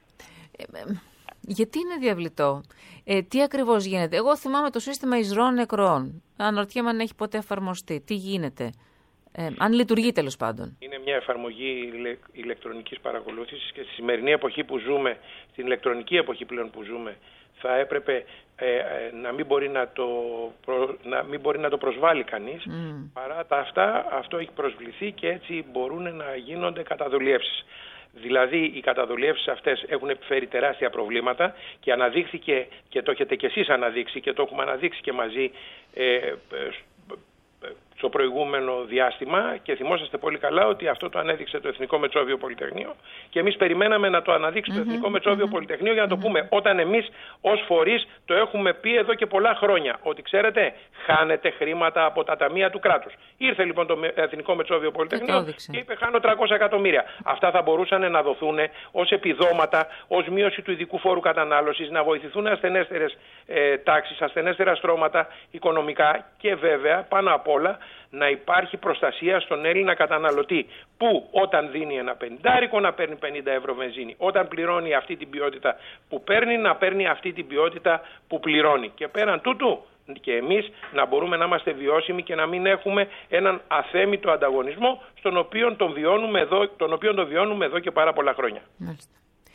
Γιατί είναι διαβλητό, τι ακριβώς γίνεται? Εγώ θυμάμαι το σύστημα εισρώων νεκρών. Αναρωτιέμαι αν έχει ποτέ εφαρμοστεί. Τι γίνεται, αν λειτουργεί τέλος πάντων. Είναι μια εφαρμογή ηλεκτρονικής παρακολούθησης και στη σημερινή εποχή που ζούμε, στην ηλεκτρονική εποχή πλέον που ζούμε, θα έπρεπε να μην μπορεί να το προσβάλλει κανείς. Παρά τα αυτά, αυτό έχει προσβληθεί και έτσι μπορούν να γίνονται καταδολιεύσεις. Δηλαδή οι καταδολιεύσεις αυτές έχουν επιφέρει τεράστια προβλήματα και αναδείχθηκε, και το έχετε κι εσείς αναδείξει και το έχουμε αναδείξει και μαζί στο προηγούμενο διάστημα, και θυμόσαστε πολύ καλά ότι αυτό το ανέδειξε το Εθνικό Μετσόβιο Πολυτεχνείο και εμείς περιμέναμε να το αναδείξει το Εθνικό Μετσόβιο Πολυτεχνείο για να το πούμε, όταν εμείς ως φορείς το έχουμε πει εδώ και πολλά χρόνια, ότι ξέρετε, χάνετε χρήματα από τα ταμεία του κράτους. Ήρθε λοιπόν το Εθνικό Μετσόβιο Πολυτεχνείο και είπε χάνω 300 εκατομμύρια. Αυτά θα μπορούσαν να δοθούν ως επιδόματα, ως μείωση του ειδικού φόρου κατανάλωσης, να βοηθηθούν ασθενέστερες τάξεις, ασθενέστερα στρώματα οικονομικά και βέβαια πάνω απ' όλα να υπάρχει προστασία στον Έλληνα καταναλωτή, που όταν δίνει ένα 50 να παίρνει 50 ευρώ βενζίνη, όταν πληρώνει αυτή την ποιότητα που παίρνει, να παίρνει αυτή την ποιότητα που πληρώνει. Και πέραν τούτου και εμείς να μπορούμε να είμαστε βιώσιμοι και να μην έχουμε έναν αθέμητο ανταγωνισμό τον οποίο τον βιώνουμε εδώ και πάρα πολλά χρόνια. Μάλιστα.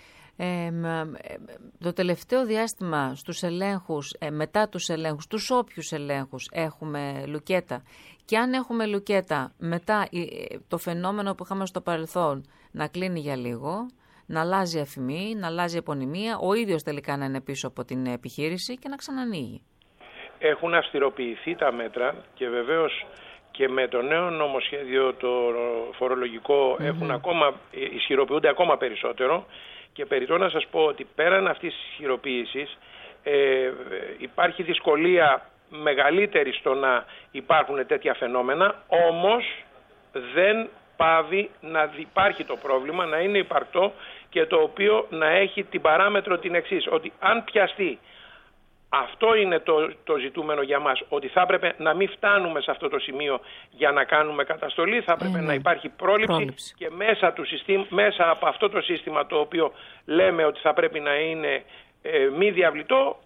Το τελευταίο διάστημα στους ελέγχους, μετά τους ελέγχους, τους όποιους ελέγχους έχουμε λουκέτα, και αν έχουμε λουκέτα μετά το φαινόμενο που είχαμε στο παρελθόν να κλείνει για λίγο, να αλλάζει αφημί, να αλλάζει επωνυμία, ο ίδιος τελικά να είναι πίσω από την επιχείρηση και να ξανανοίγει. Έχουν αυστηροποιηθεί τα μέτρα και βεβαίως και με το νέο νομοσχέδιο το φορολογικό ισχυροποιούνται ακόμα περισσότερο. Και περιττώ να σας πω ότι πέραν αυτής της ισχυροποίησης υπάρχει δυσκολία μεγαλύτερη στο να υπάρχουν τέτοια φαινόμενα, όμως δεν πάβει να υπάρχει το πρόβλημα, να είναι υπαρκτό, και το οποίο να έχει την παράμετρο την εξής, ότι αν πιαστεί, αυτό είναι το ζητούμενο για μας, ότι θα έπρεπε να μην φτάνουμε σε αυτό το σημείο για να κάνουμε καταστολή, θα έπρεπε να υπάρχει πρόληψη και μέσα από αυτό το σύστημα το οποίο λέμε ότι θα πρέπει να είναι μη διαβλητό,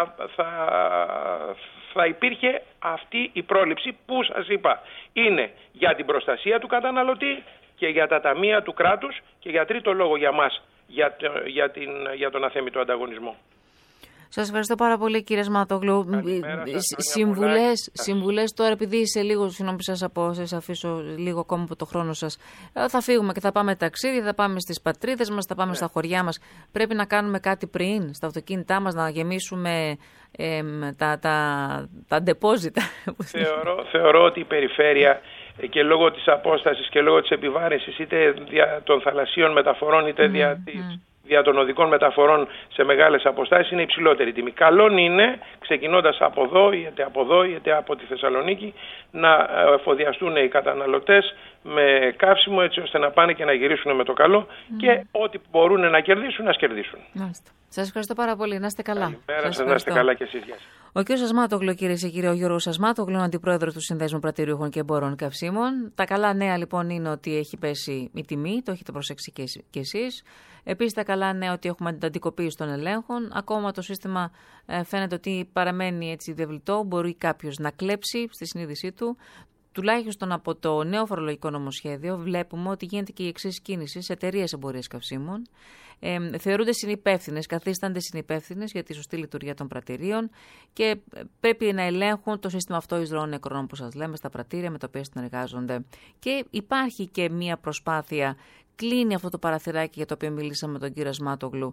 θα υπήρχε αυτή η πρόληψη που σας είπα είναι για την προστασία του καταναλωτή και για τα ταμεία του κράτους και για τρίτο λόγο για μας, για τον αθέμητο ανταγωνισμό. Σας ευχαριστώ πάρα πολύ, κύριε Σμάτογλου. Συμβουλές τώρα, επειδή σε λίγο, συγγνώμη που σας αφήσω λίγο ακόμα από το χρόνο σας, θα φύγουμε και θα πάμε ταξίδι, θα πάμε στις πατρίδες μας, θα πάμε στα χωριά μας. Πρέπει να κάνουμε κάτι πριν, στα αυτοκίνητά μας, να γεμίσουμε τα ντεπόζιτα. Θεωρώ ότι η περιφέρεια και λόγω της απόστασης και λόγω της επιβάρυνσης είτε δια των θαλασσίων μεταφορών είτε δια των οδικών μεταφορών σε μεγάλες αποστάσεις είναι υψηλότερη τιμή. Καλόν είναι, ξεκινώντας από εδώ είτε από τη Θεσσαλονίκη, να εφοδιαστούν οι καταναλωτές με καύσιμο, έτσι ώστε να πάνε και να γυρίσουν με το καλό και ό,τι μπορούν να κερδίσουν, να κερδίσουν. Σας ευχαριστώ πάρα πολύ. Να είστε καλά. Καλημέρα σας, να είστε καλά και εσείς. Ο κ. Σασμάτογλου, κυρίες και κύριοι, ο Γιώργος Σασμάτογλου, αντιπρόεδρος του Συνδέσμου Πρατηριούχων και Εμπόρων Καυσίμων. Τα καλά νέα λοιπόν είναι ότι έχει πέσει η τιμή, το έχετε προσέξει και εσείς. Επίσης, τα καλά νέα ότι έχουμε αντικοποίηση των ελέγχων. Ακόμα το σύστημα φαίνεται ότι παραμένει έτσι διαβλητό. Μπορεί κάποιος να κλέψει στη συνείδησή του. Τουλάχιστον από το νέο φορολογικό νομοσχέδιο βλέπουμε ότι γίνεται και η εξής κίνηση σε εταιρείες εμπορίας καυσίμων. Θεωρούνται συνυπεύθυνες, καθίστανται συνυπεύθυνες για τη σωστή λειτουργία των πρατηρίων και πρέπει να ελέγχουν το σύστημα αυτό εισρώων νεκρών που σας λέμε στα πρατήρια με τα οποία συνεργάζονται. Και υπάρχει και μία προσπάθεια, κλείνει αυτό το παραθυράκι για το οποίο μίλησαμε με τον κύριο Σμάτογλου,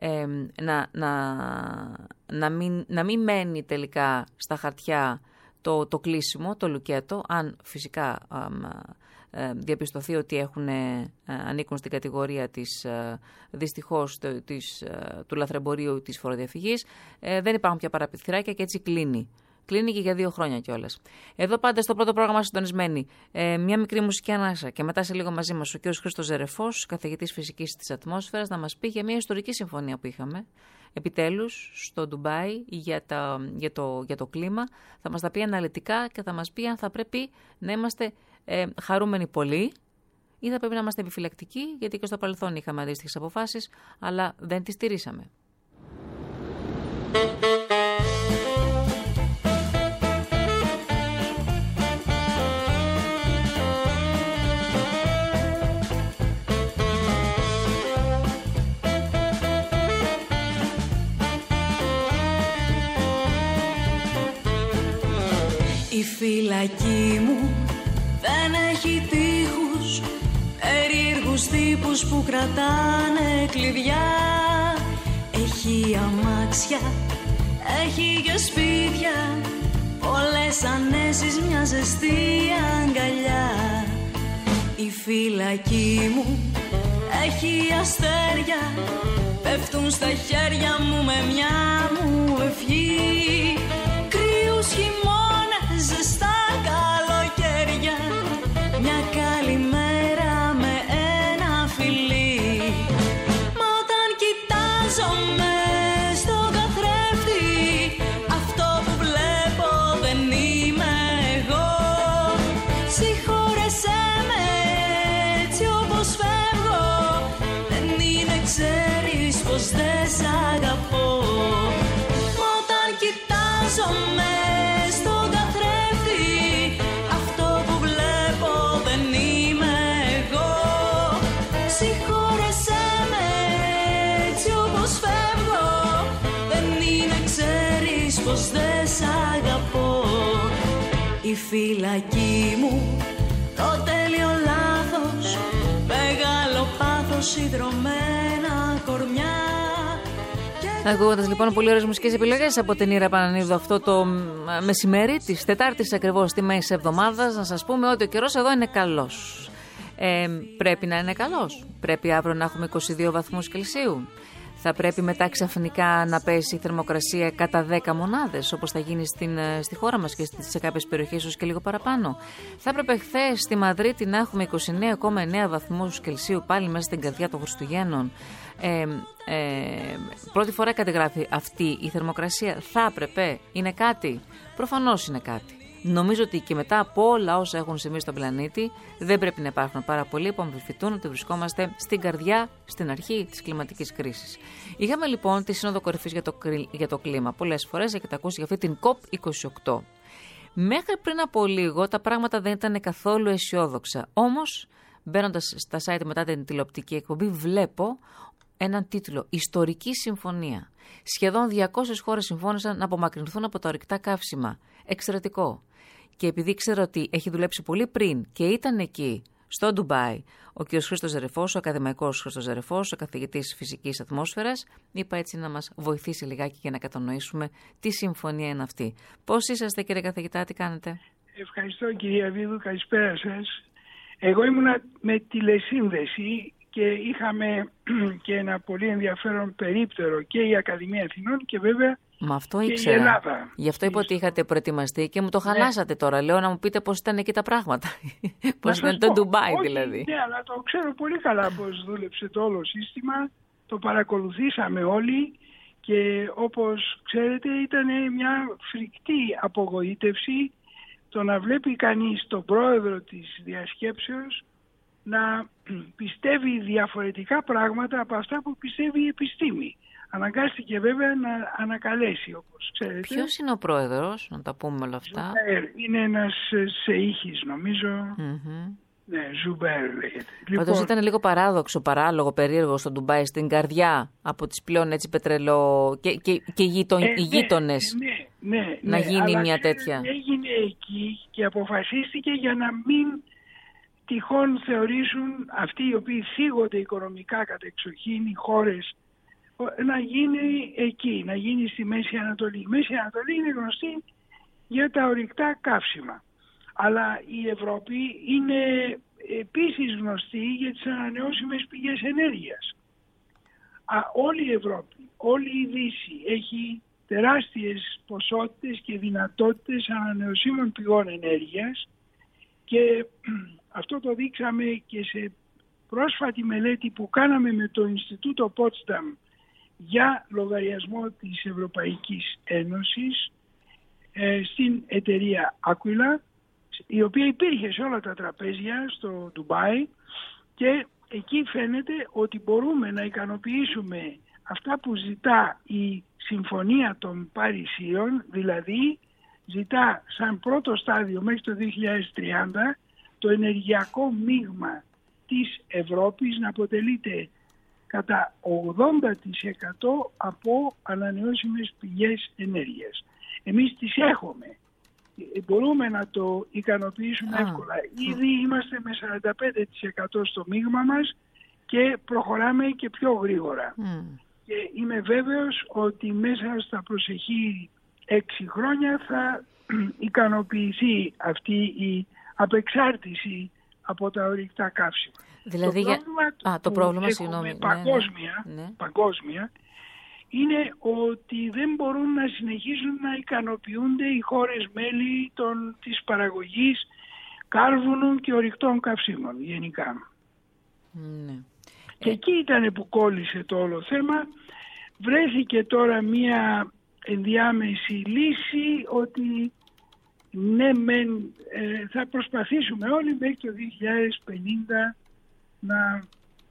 να μην μένει τελικά στα χαρτιά το κλείσιμο, το λουκέτο, αν φυσικά διαπιστωθεί ότι ανήκουν στην κατηγορία δυστυχώς του λαθρεμπορίου της φοροδιαφυγής. Δεν υπάρχουν πια παραπηθυράκια και έτσι κλείνει. Κλείνει και για 2 χρόνια κιόλας. Εδώ πάντα στο πρώτο πρόγραμμα συντονισμένοι. Μια μικρή μουσική ανάσα και μετά σε λίγο μαζί μας ο κ. Χρήστος Ζερεφός, καθηγητής φυσικής της ατμόσφαιρας, να μας πει για μια ιστορική συμφωνία που είχαμε επιτέλους στο Ντουμπάι για το κλίμα. Θα μας τα πει αναλυτικά και θα μας πει αν θα πρέπει να είμαστε χαρούμενοι πολύ ή θα πρέπει να είμαστε επιφυλακτικοί, γιατί και στο παρελθόν είχαμε αντίστοιχες αποφάσεις, αλλά δεν τις τηρήσαμε. Η φυλακή μου δεν έχει τείχους, περίεργους τύπους που κρατάνε κλειδιά. Έχει αμάξια, έχει και σπίτια, πολλές ανέσεις, μια ζεστή αγκαλιά. Η φυλακή μου έχει αστέρια, πέφτουν στα χέρια μου με μια μου ευχή. Κρύους χειμώνες, ζεστά καλοκαίρια, μια καλημέρα με ένα φιλί. Μα όταν κοιτάζομαι στο καθρέφτη, αυτό που βλέπω δεν είμαι εγώ. Συγχώρεσέ με έτσι όπως φεύγω, δεν είναι, ξέρεις πως δεν σ' αγαπώ. Μα όταν κοιτάζομαι στο καθρέφτη, αυτό που βλέπω δεν είμαι εγώ. Συγχώρεσέ με έτσι όπως φεύγω, δεν είναι, ξέρεις πως δεν σ' αγαπώ. Η φυλακή μου το τέλειο λάθος, μεγάλο πάθος, ιδρωμένα κορμιά. Ακούγοντας λοιπόν πολύ ωραίες μουσικές επιλογές από την Ήρα Πανανίδου αυτό το μεσημέρι της Τετάρτης ακριβώς στη μέση εβδομάδας, να σας πούμε ότι ο καιρός εδώ είναι καλός. Πρέπει να είναι καλός. Πρέπει αύριο να έχουμε 22 βαθμούς Κελσίου. Θα πρέπει μετά ξαφνικά να πέσει η θερμοκρασία κατά 10 μονάδες, όπως θα γίνει στη χώρα μας και σε κάποιες περιοχές ίσως και λίγο παραπάνω. Θα έπρεπε χθες στη Μαδρίτη να έχουμε 29,9 βαθμούς Κελσίου, πάλι μέσα στην καρδιά των Χριστουγέννων. Πρώτη φορά καταγράφει αυτή η θερμοκρασία. Θα έπρεπε, είναι κάτι. Προφανώς είναι κάτι. Νομίζω ότι και μετά από όλα όσα έχουν συμβεί στον πλανήτη, δεν πρέπει να υπάρχουν πάρα πολλοί που αμφισβητούν ότι βρισκόμαστε στην καρδιά, στην αρχή της κλιματικής κρίσης. Είχαμε λοιπόν τη Σύνοδο Κορυφής για το κλίμα. Πολλές φορές έχετε ακούσει για αυτή την COP28. Μέχρι πριν από λίγο τα πράγματα δεν ήταν καθόλου αισιόδοξα. Όμως, μπαίνοντας στα site μετά την τηλεοπτική εκπομπή, βλέπω έναν τίτλο «Ιστορική συμφωνία». Σχεδόν 200 χώρες συμφώνησαν να απομακρυνθούν από τα ορυκτά καύσιμα. Εξαιρετικό. Και επειδή ξέρω ότι έχει δουλέψει πολύ πριν και ήταν εκεί, στο Ντουμπάι, ο κ. Χρήστος Ζερεφός, ο ακαδημαϊκός Χρήστος Ζερεφός, ο καθηγητής φυσικής ατμόσφαιρας, είπα έτσι να μας βοηθήσει λιγάκι για να κατανοήσουμε τι συμφωνία είναι αυτή. Πώς είσαστε, κύριε καθηγητά, τι κάνετε? Ευχαριστώ, κυρία Βίδου, καλησπέρα σας. Εγώ ήμουνα με τηλεσύνδεση και είχαμε και ένα πολύ ενδιαφέρον περίπτερο και η Ακαδημία Αθηνών και βέβαια αυτό και ήξερα. η Ελλάδα. Γι' αυτό είπα ότι είχατε προετοιμαστεί και μου το χαλάσατε τώρα. Λέω να μου πείτε πώς ήταν εκεί τα πράγματα. Πώς ήταν το Ντουμπάι δηλαδή. Ναι, αλλά το ξέρω πολύ καλά πώς δούλεψε το όλο σύστημα. Το παρακολουθήσαμε όλοι και όπως ξέρετε ήταν μια φρικτή απογοήτευση το να βλέπει κανείς τον πρόεδρο της διασκέψεως να πιστεύει διαφορετικά πράγματα από αυτά που πιστεύει η επιστήμη. Αναγκάστηκε βέβαια να ανακαλέσει, όπως ξέρετε. Ποιος είναι ο πρόεδρος, να τα πούμε όλα αυτά? Είναι ένας σεΐχης νομίζω. Ναι, Ζουμπέρ λέγεται. Πάντως ήταν λίγο παράδοξο, παράλογο, περίεργο στο Ντουμπάι, στην καρδιά από τις πλέον έτσι πετρελό και γείτονες να γίνει μια τέτοια. Έγινε εκεί και αποφασίστηκε για να μην τυχόν θεωρήσουν αυτοί οι οποίοι θίγονται οικονομικά κατεξοχήν, οι χώρες, να γίνει εκεί, να γίνει στη Μέση Ανατολή. Η Μέση Ανατολή είναι γνωστή για τα ορυκτά καύσιμα. Αλλά η Ευρώπη είναι επίσης γνωστή για τις ανανεώσιμες πηγές ενέργειας. Όλη η Ευρώπη, όλη η Δύση έχει τεράστιες ποσότητες και δυνατότητες ανανεωσίμων πηγών ενέργειας και αυτό το δείξαμε και σε πρόσφατη μελέτη που κάναμε με το Ινστιτούτο Πότσταμ για λογαριασμό της Ευρωπαϊκής Ένωσης στην εταιρεία Aquila, η οποία υπήρχε σε όλα τα τραπέζια στο Ντουμπάι, και εκεί φαίνεται ότι μπορούμε να ικανοποιήσουμε αυτά που ζητά η Συμφωνία των Παρισίων, δηλαδή ζητά σαν πρώτο στάδιο μέχρι το 2030 το ενεργειακό μείγμα της Ευρώπης να αποτελείται κατά 80% από ανανεώσιμες πηγές ενέργειας. Εμείς τις έχουμε. Μπορούμε να το ικανοποιήσουμε εύκολα. Ήδη είμαστε με 45% στο μείγμα μας και προχωράμε και πιο γρήγορα. Και είμαι βέβαιος ότι μέσα στα προσεχή 6 χρόνια θα ικανοποιηθεί αυτή η απεξάρτηση από τα ορυκτά καύσιμα. Δηλαδή το πρόβλημα παγκόσμια είναι ότι δεν μπορούν να συνεχίσουν να ικανοποιούνται οι χώρες μέλη της παραγωγής κάρβουνου και ορυκτών καυσίμων γενικά. Ναι. Και εκεί ήταν που κόλλησε το όλο θέμα. Βρέθηκε τώρα μία ενδιάμεση λύση ότι ναι θα προσπαθήσουμε όλοι μέχρι το 2050 να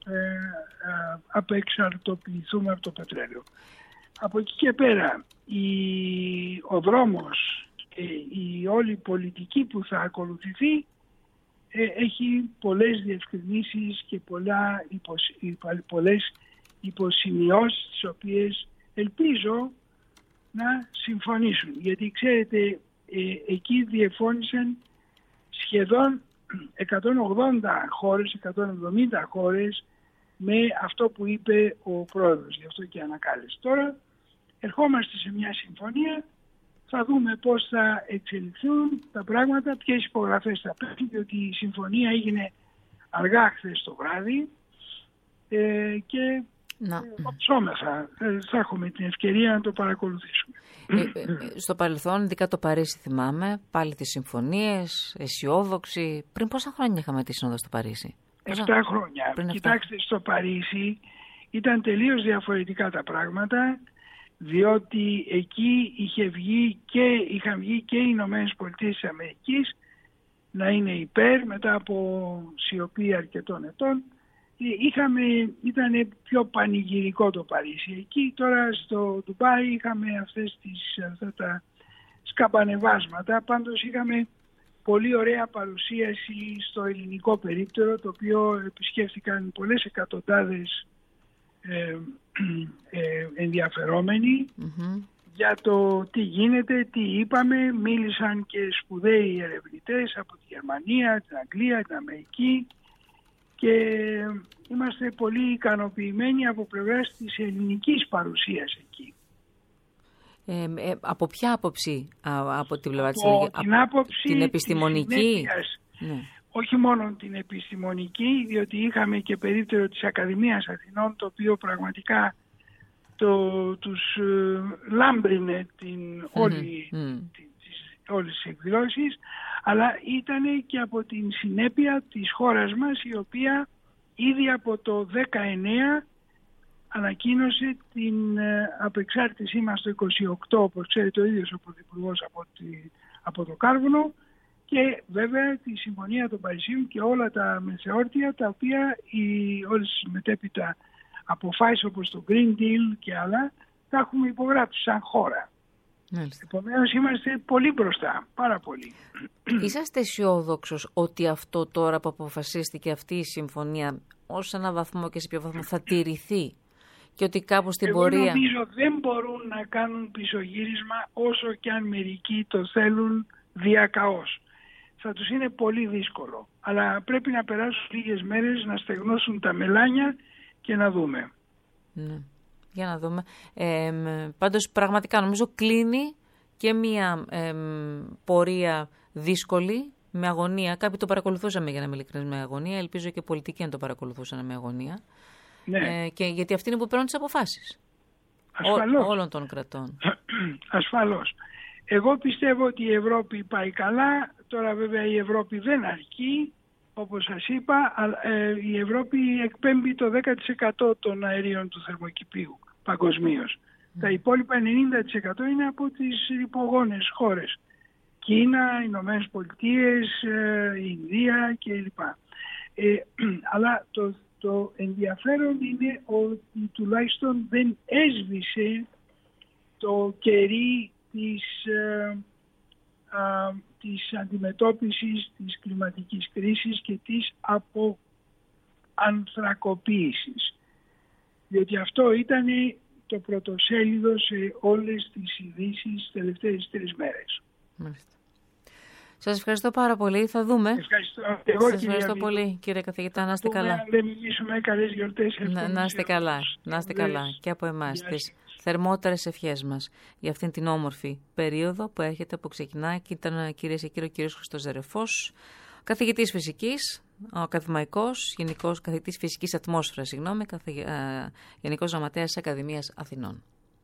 απεξαρτοποιηθούμε από το πετρέλαιο. Από εκεί και πέρα ο δρόμος και η όλη πολιτική που θα ακολουθηθεί έχει πολλές διευκρινήσεις και πολλές υποσημειώσεις τις οποίες ελπίζω να συμφωνήσουν. Γιατί ξέρετε εκεί διεφώνησαν σχεδόν 180 χώρες, 170 χώρες με αυτό που είπε ο πρόεδρος. Γι' αυτό και ανακάλεσε. Τώρα ερχόμαστε σε μια συμφωνία, θα δούμε πώς θα εξελιχθούν τα πράγματα, ποιες υπογραφές θα πρέπει, διότι η συμφωνία έγινε αργά χθες το βράδυ και οψόμεθα. Θα έχουμε την ευκαιρία να το παρακολουθήσουμε. Στο παρελθόν, ειδικά το Παρίσι θυμάμαι, πάλι τις συμφωνίες, αισιόδοξοι. Πριν πόσα χρόνια είχαμε τη σύνοδο στο Παρίσι? 7 χρόνια. Κοιτάξτε, στο Παρίσι ήταν τελείως διαφορετικά τα πράγματα, διότι εκεί είχαν βγει και οι Ηνωμένες Πολιτείες της Αμερικής να είναι υπέρ μετά από σιωπή αρκετών ετών. Ήταν πιο πανηγυρικό το Παρίσι. Εκεί τώρα στο Ντουμπάι είχαμε αυτά τα σκαμπανεβάσματα. Πάντως είχαμε πολύ ωραία παρουσίαση στο ελληνικό περίπτερο, το οποίο επισκέφθηκαν πολλές εκατοντάδες ενδιαφερόμενοι για το τι γίνεται, τι είπαμε. Μίλησαν και σπουδαίοι ερευνητές από τη Γερμανία, την Αγγλία, την Αμερική, και είμαστε πολύ ικανοποιημένοι από πλευράς της ελληνικής παρουσίας εκεί. Από ποια άποψη? Από την πλευρά την άποψη την επιστημονική? Ναι. Όχι μόνο την επιστημονική, διότι είχαμε και περίπτερο της Ακαδημίας Αθηνών, το οποίο πραγματικά τους λάμπρινε όλες τις εκδηλώσεις, αλλά ήταν και από την συνέπεια της χώρας μας, η οποία ήδη από το 19 ανακοίνωσε την απεξάρτησή μας το 28, όπως ξέρετε ο ίδιος ο Πρωθυπουργός από το κάρβουνο, και βέβαια τη Συμφωνία των Παρισίων και όλα τα μεθεόρτια, τα οποία όλες τις μετέπειτα αποφάσεις όπως το Green Deal και άλλα τα έχουμε υπογράψει σαν χώρα. Επομένως είμαστε πολύ μπροστά, πάρα πολύ. Είσαστε αισιόδοξος ότι αυτό τώρα που αποφασίστηκε, αυτή η συμφωνία, ως ένα βαθμό και σε ποιο βαθμό θα τηρηθεί, και ότι κάπου στην πορεία... Εγώ νομίζω δεν μπορούν να κάνουν πισωγύρισμα όσο και αν μερικοί το θέλουν διακαώς. Θα τους είναι πολύ δύσκολο. Αλλά πρέπει να περάσουν λίγες μέρες, να στεγνώσουν τα μελάνια και να δούμε. Ναι. Για να δούμε. Πάντως πραγματικά νομίζω κλείνει και μία πορεία δύσκολη με αγωνία. Κάποιοι το παρακολουθούσαμε, για να είμαι ειλικρινής, με αγωνία. Ελπίζω και οι πολιτικοί να το παρακολουθούσαν με αγωνία. Ναι. Και γιατί αυτοί είναι που παίρνουν τις αποφάσεις. Ασφαλώς. Όλων των κρατών. Ασφαλώς. Εγώ πιστεύω ότι η Ευρώπη πάει καλά. Τώρα βέβαια η Ευρώπη δεν αρκεί. Όπως σας είπα, η Ευρώπη εκπέμπει το 10% των αερίων του θερμοκηπίου παγκοσμίως. Τα υπόλοιπα 90% είναι από τις υπογόνες χώρες. Κίνα, Ηνωμένες Πολιτείες, Ινδία κλπ. Αλλά το ενδιαφέρον είναι ότι τουλάχιστον δεν έσβησε το κερί της αντιμετώπισης της κλιματικής κρίσης και της αποανθρακοποίησης. Διότι αυτό ήταν το πρωτοσέλιδο σε όλες τις ειδήσεις τις τελευταίες 3 μέρες. Μάλιστα. Σας ευχαριστώ πάρα πολύ. Θα δούμε. Ευχαριστώ. Σας ευχαριστώ πολύ, κύριε καθηγητά. Να είστε καλά. Να δεν μιλήσουμε, καλές γιορτές. Να είστε καλά. Να είστε καλά. Και από εμάς. Τις θερμότερες ευχές μας για αυτήν την όμορφη περίοδο που έρχεται, που ξεκινάει. Και ήταν, κυρίες και κύριοι, ο κύριος Χριστός Ζερεφός, καθηγητής φυσικής, ο ακαδημαϊκός, γενικός καθηγητής φυσικής ατμόσφαιρας, γενικός γραμματέας της Ακαδημίας Αθηνών.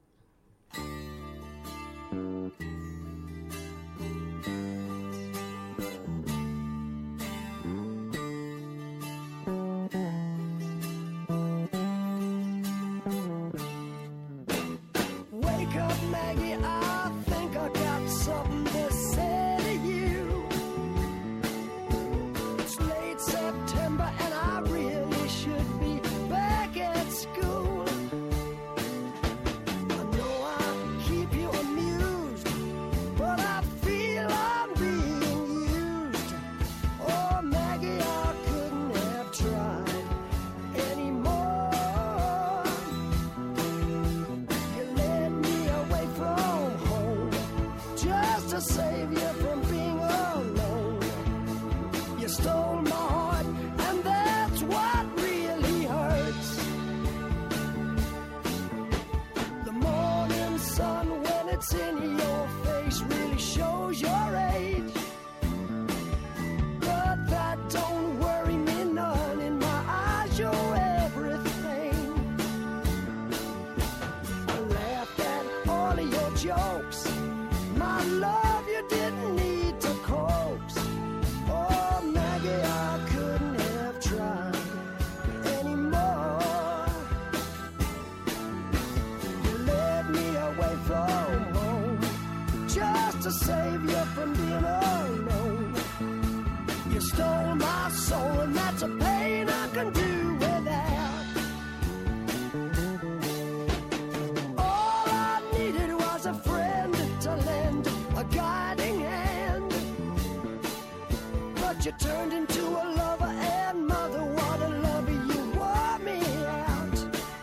You turned into a lover and mother, what a lover you wore me out.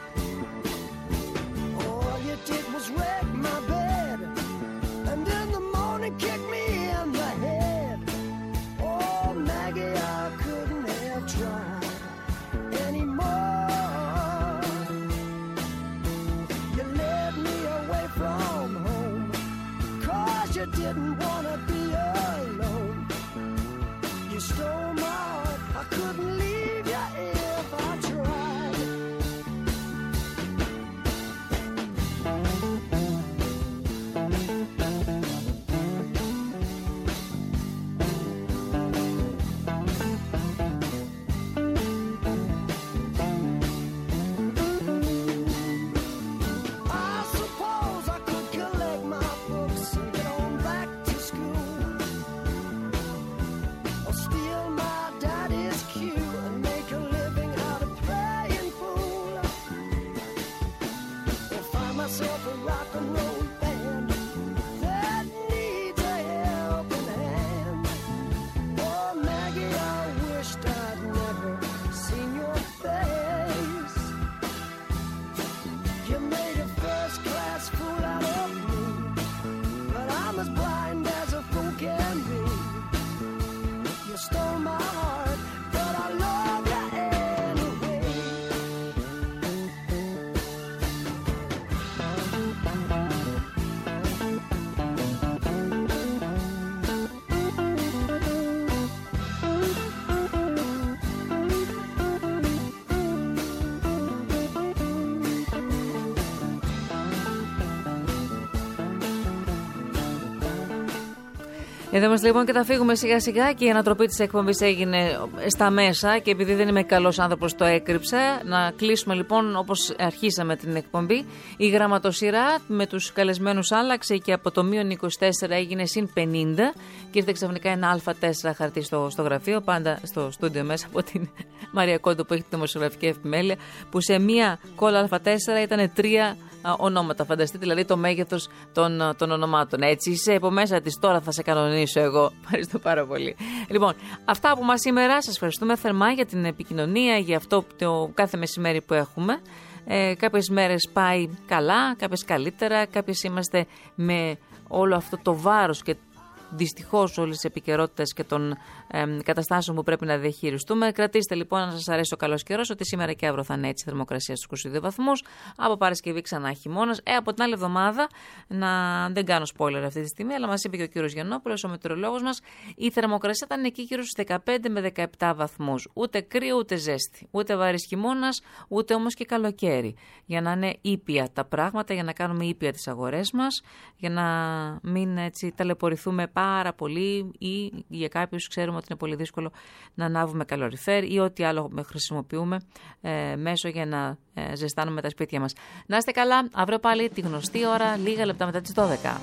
All you did was wreck my bed, and in the morning kick me in the head. Oh Maggie, I couldn't have tried anymore. You led me away from home, 'cause you didn't wanna be alone. You stole my heart, I couldn't leave you if I tried. I suppose I could collect my books and get on back to school, or steal my daddy's cue and make a living out of playing fool, or find myself a rock and roll band that needs a helping hand. Oh Maggie, I wished I'd never seen your face. You made a first-class fool out of me, but I'm as blind as a fool can be. You stole my heart, but I love you anyway. Εδώ είμαστε λοιπόν και θα φύγουμε σιγά σιγά και η ανατροπή της εκπομπής έγινε στα μέσα και επειδή δεν είμαι καλός άνθρωπος το έκρυψα. Να κλείσουμε λοιπόν όπως αρχίσαμε την εκπομπή. Η γραμματοσυρά με τους καλεσμένους άλλαξε και από το μείον 24 έγινε συν 50 και ήρθε ξαφνικά ένα Α4 χαρτί στο γραφείο, πάντα στο στούντιο μέσα από την Μαρία Κόντου που έχει τη δημοσιογραφική επιμέλεια, που σε μία κόλλα Α4 ήταν 3 ονόματα. Φανταστείτε δηλαδή το μέγεθος των ονομάτων. Έτσι είσαι από μέσα της, τώρα θα σε κανονίσω εγώ. Ευχαριστώ πάρα πολύ. Λοιπόν, αυτά από μας σήμερα. Σας ευχαριστούμε θερμά για την επικοινωνία, για αυτό το κάθε μεσημέρι που έχουμε. Κάποιες μέρες πάει καλά, κάποιες καλύτερα, κάποιες είμαστε με όλο αυτό το βάρος και δυστυχώς όλες τις επικαιρότητες και των καταστάσεων που πρέπει να διαχειριστούμε. Κρατήστε λοιπόν, αν σας αρέσει ο καλός καιρός, ότι σήμερα και αύριο θα είναι έτσι θερμοκρασία στους 22 βαθμούς. Από Παρασκευή ξανά χειμώνας. Από την άλλη εβδομάδα, δεν κάνω spoiler αυτή τη στιγμή, αλλά μας είπε και ο κύριος Γιαννόπουλος, ο μετεωρολόγος μας, η θερμοκρασία ήταν εκεί γύρω στους 15 με 17 βαθμούς. Ούτε κρύο ούτε ζέστη. Ούτε βαρύς χειμώνας, ούτε όμως και καλοκαίρι. Για να είναι ήπια τα πράγματα, για να κάνουμε ήπια τις αγορές μας, για να μην έτσι ταλαιπωρηθούμε πάρα πολύ ή για κάποιους ξέρουμε ότι είναι πολύ δύσκολο να ανάβουμε καλοριφέρ ή ό,τι άλλο χρησιμοποιούμε μέσω για να ζεστάνουμε τα σπίτια μας. Να είστε καλά, αύριο πάλι τη γνωστή ώρα, λίγα λεπτά μετά τις 12.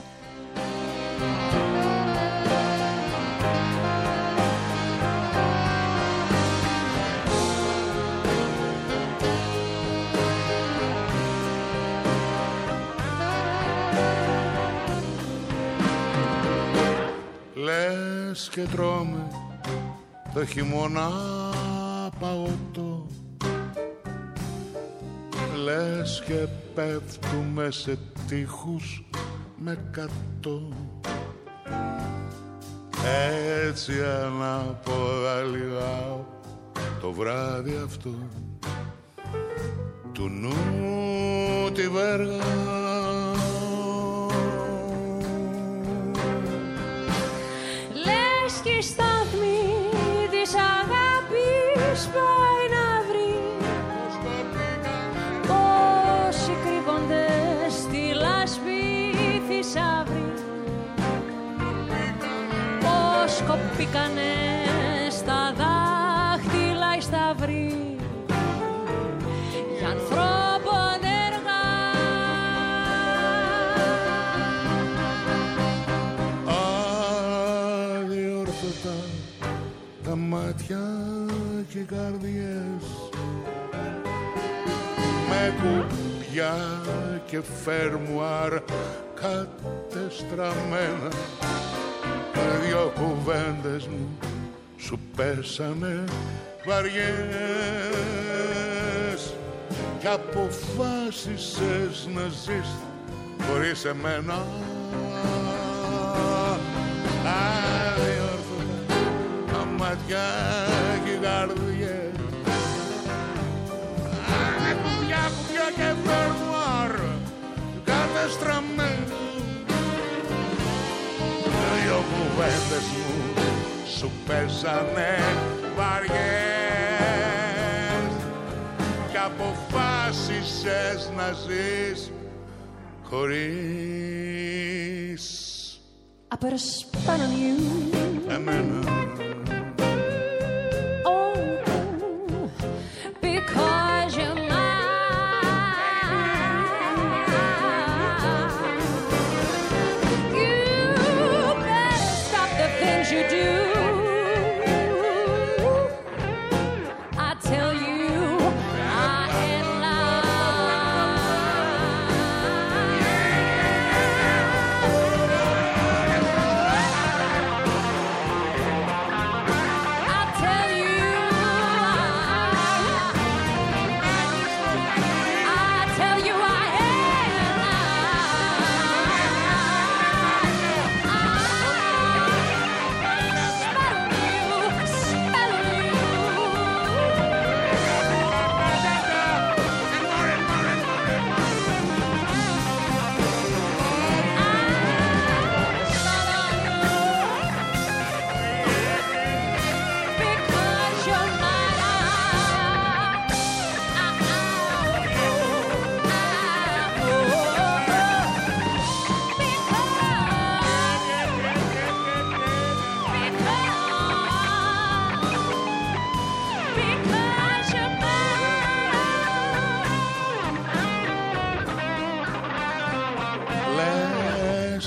Λες και τρώμε το χειμώνα παγωτό, λες και πέφτουμε σε τείχους με 100. Έτσι ανάποδα λιγάω το βράδυ αυτό του νου τη βέργα. Και η στάθμη της αγάπης πάει να βρει πόσοι κρύβονται στη λάσπη θησαύρη, πως κοπήκανε στα δάχτυλα οι σταυροί για ανθρώπων έργα. Τα μάτια και οι καρδιές με κουπιά και φέρμουαρ κατεστραμμένα, δυο κουβέντες μου σου πέσανε βαριές κι αποφάσισες να ζεις χωρίς εμένα. Μάτια και καρδιές κουπιά και φερμουάρ κατεστραμμένα, δυο κουβέντες μου σου πέσανε βαριές κι αποφάσισες να ζεις χωρίς I put a spell on you. Εμένα. Because you're mine. You better stop the things you do. I tell you, I am lying.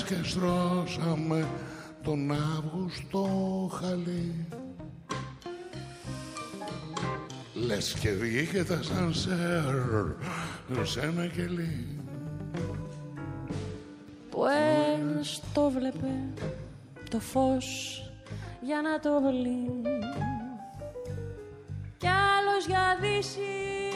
και στρώσαμε τον Αύγουστο χαλί. Λες και βγήκε τα σανσέρ σε ένα κελί. Που ένας το βλέπε το φως για να το βλέπει κι άλλος για δύση.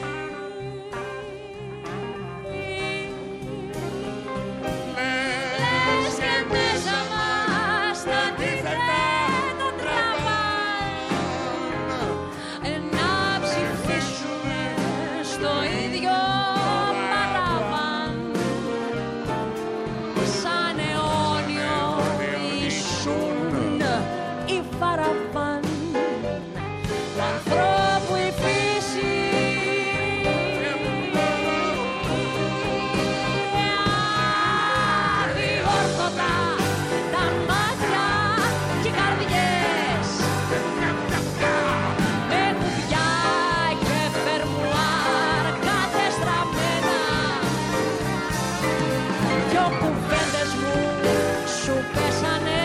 Λες και μέσα μας τα αντίθετα τραβάνε να ψηφίσουμε στο ίδιο παραβάν. Σαν αιώνιο ήσουν η παραβάν του ανθρώπου η φύση. Αδιόρθωτα τα μάτια και οι καρδιές με κουμπιά και φερμουάρ κατεστραμμένα. Δυο κουβέντες μου σου πέσανε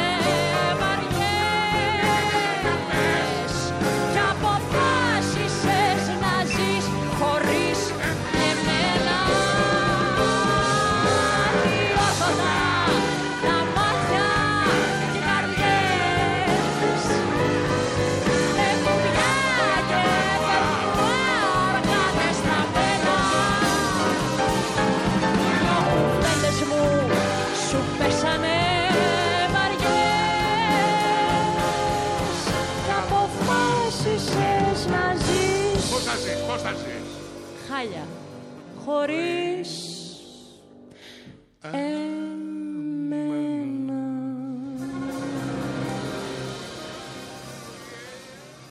βαριές κι αποφάσισες να ζεις χωρίς εμένα. Αδιόρθωτα τα μάτια και οι καρδιές με κουμπιά και φερμουάρ κατεστραμμένα. Δυο κουβέντες μου σου πέσανε βαριές κι αποφάσισες να ζεις. Πώς θα ζεις, πώς θα ζεις? Χάλια, χωρίς εμένα.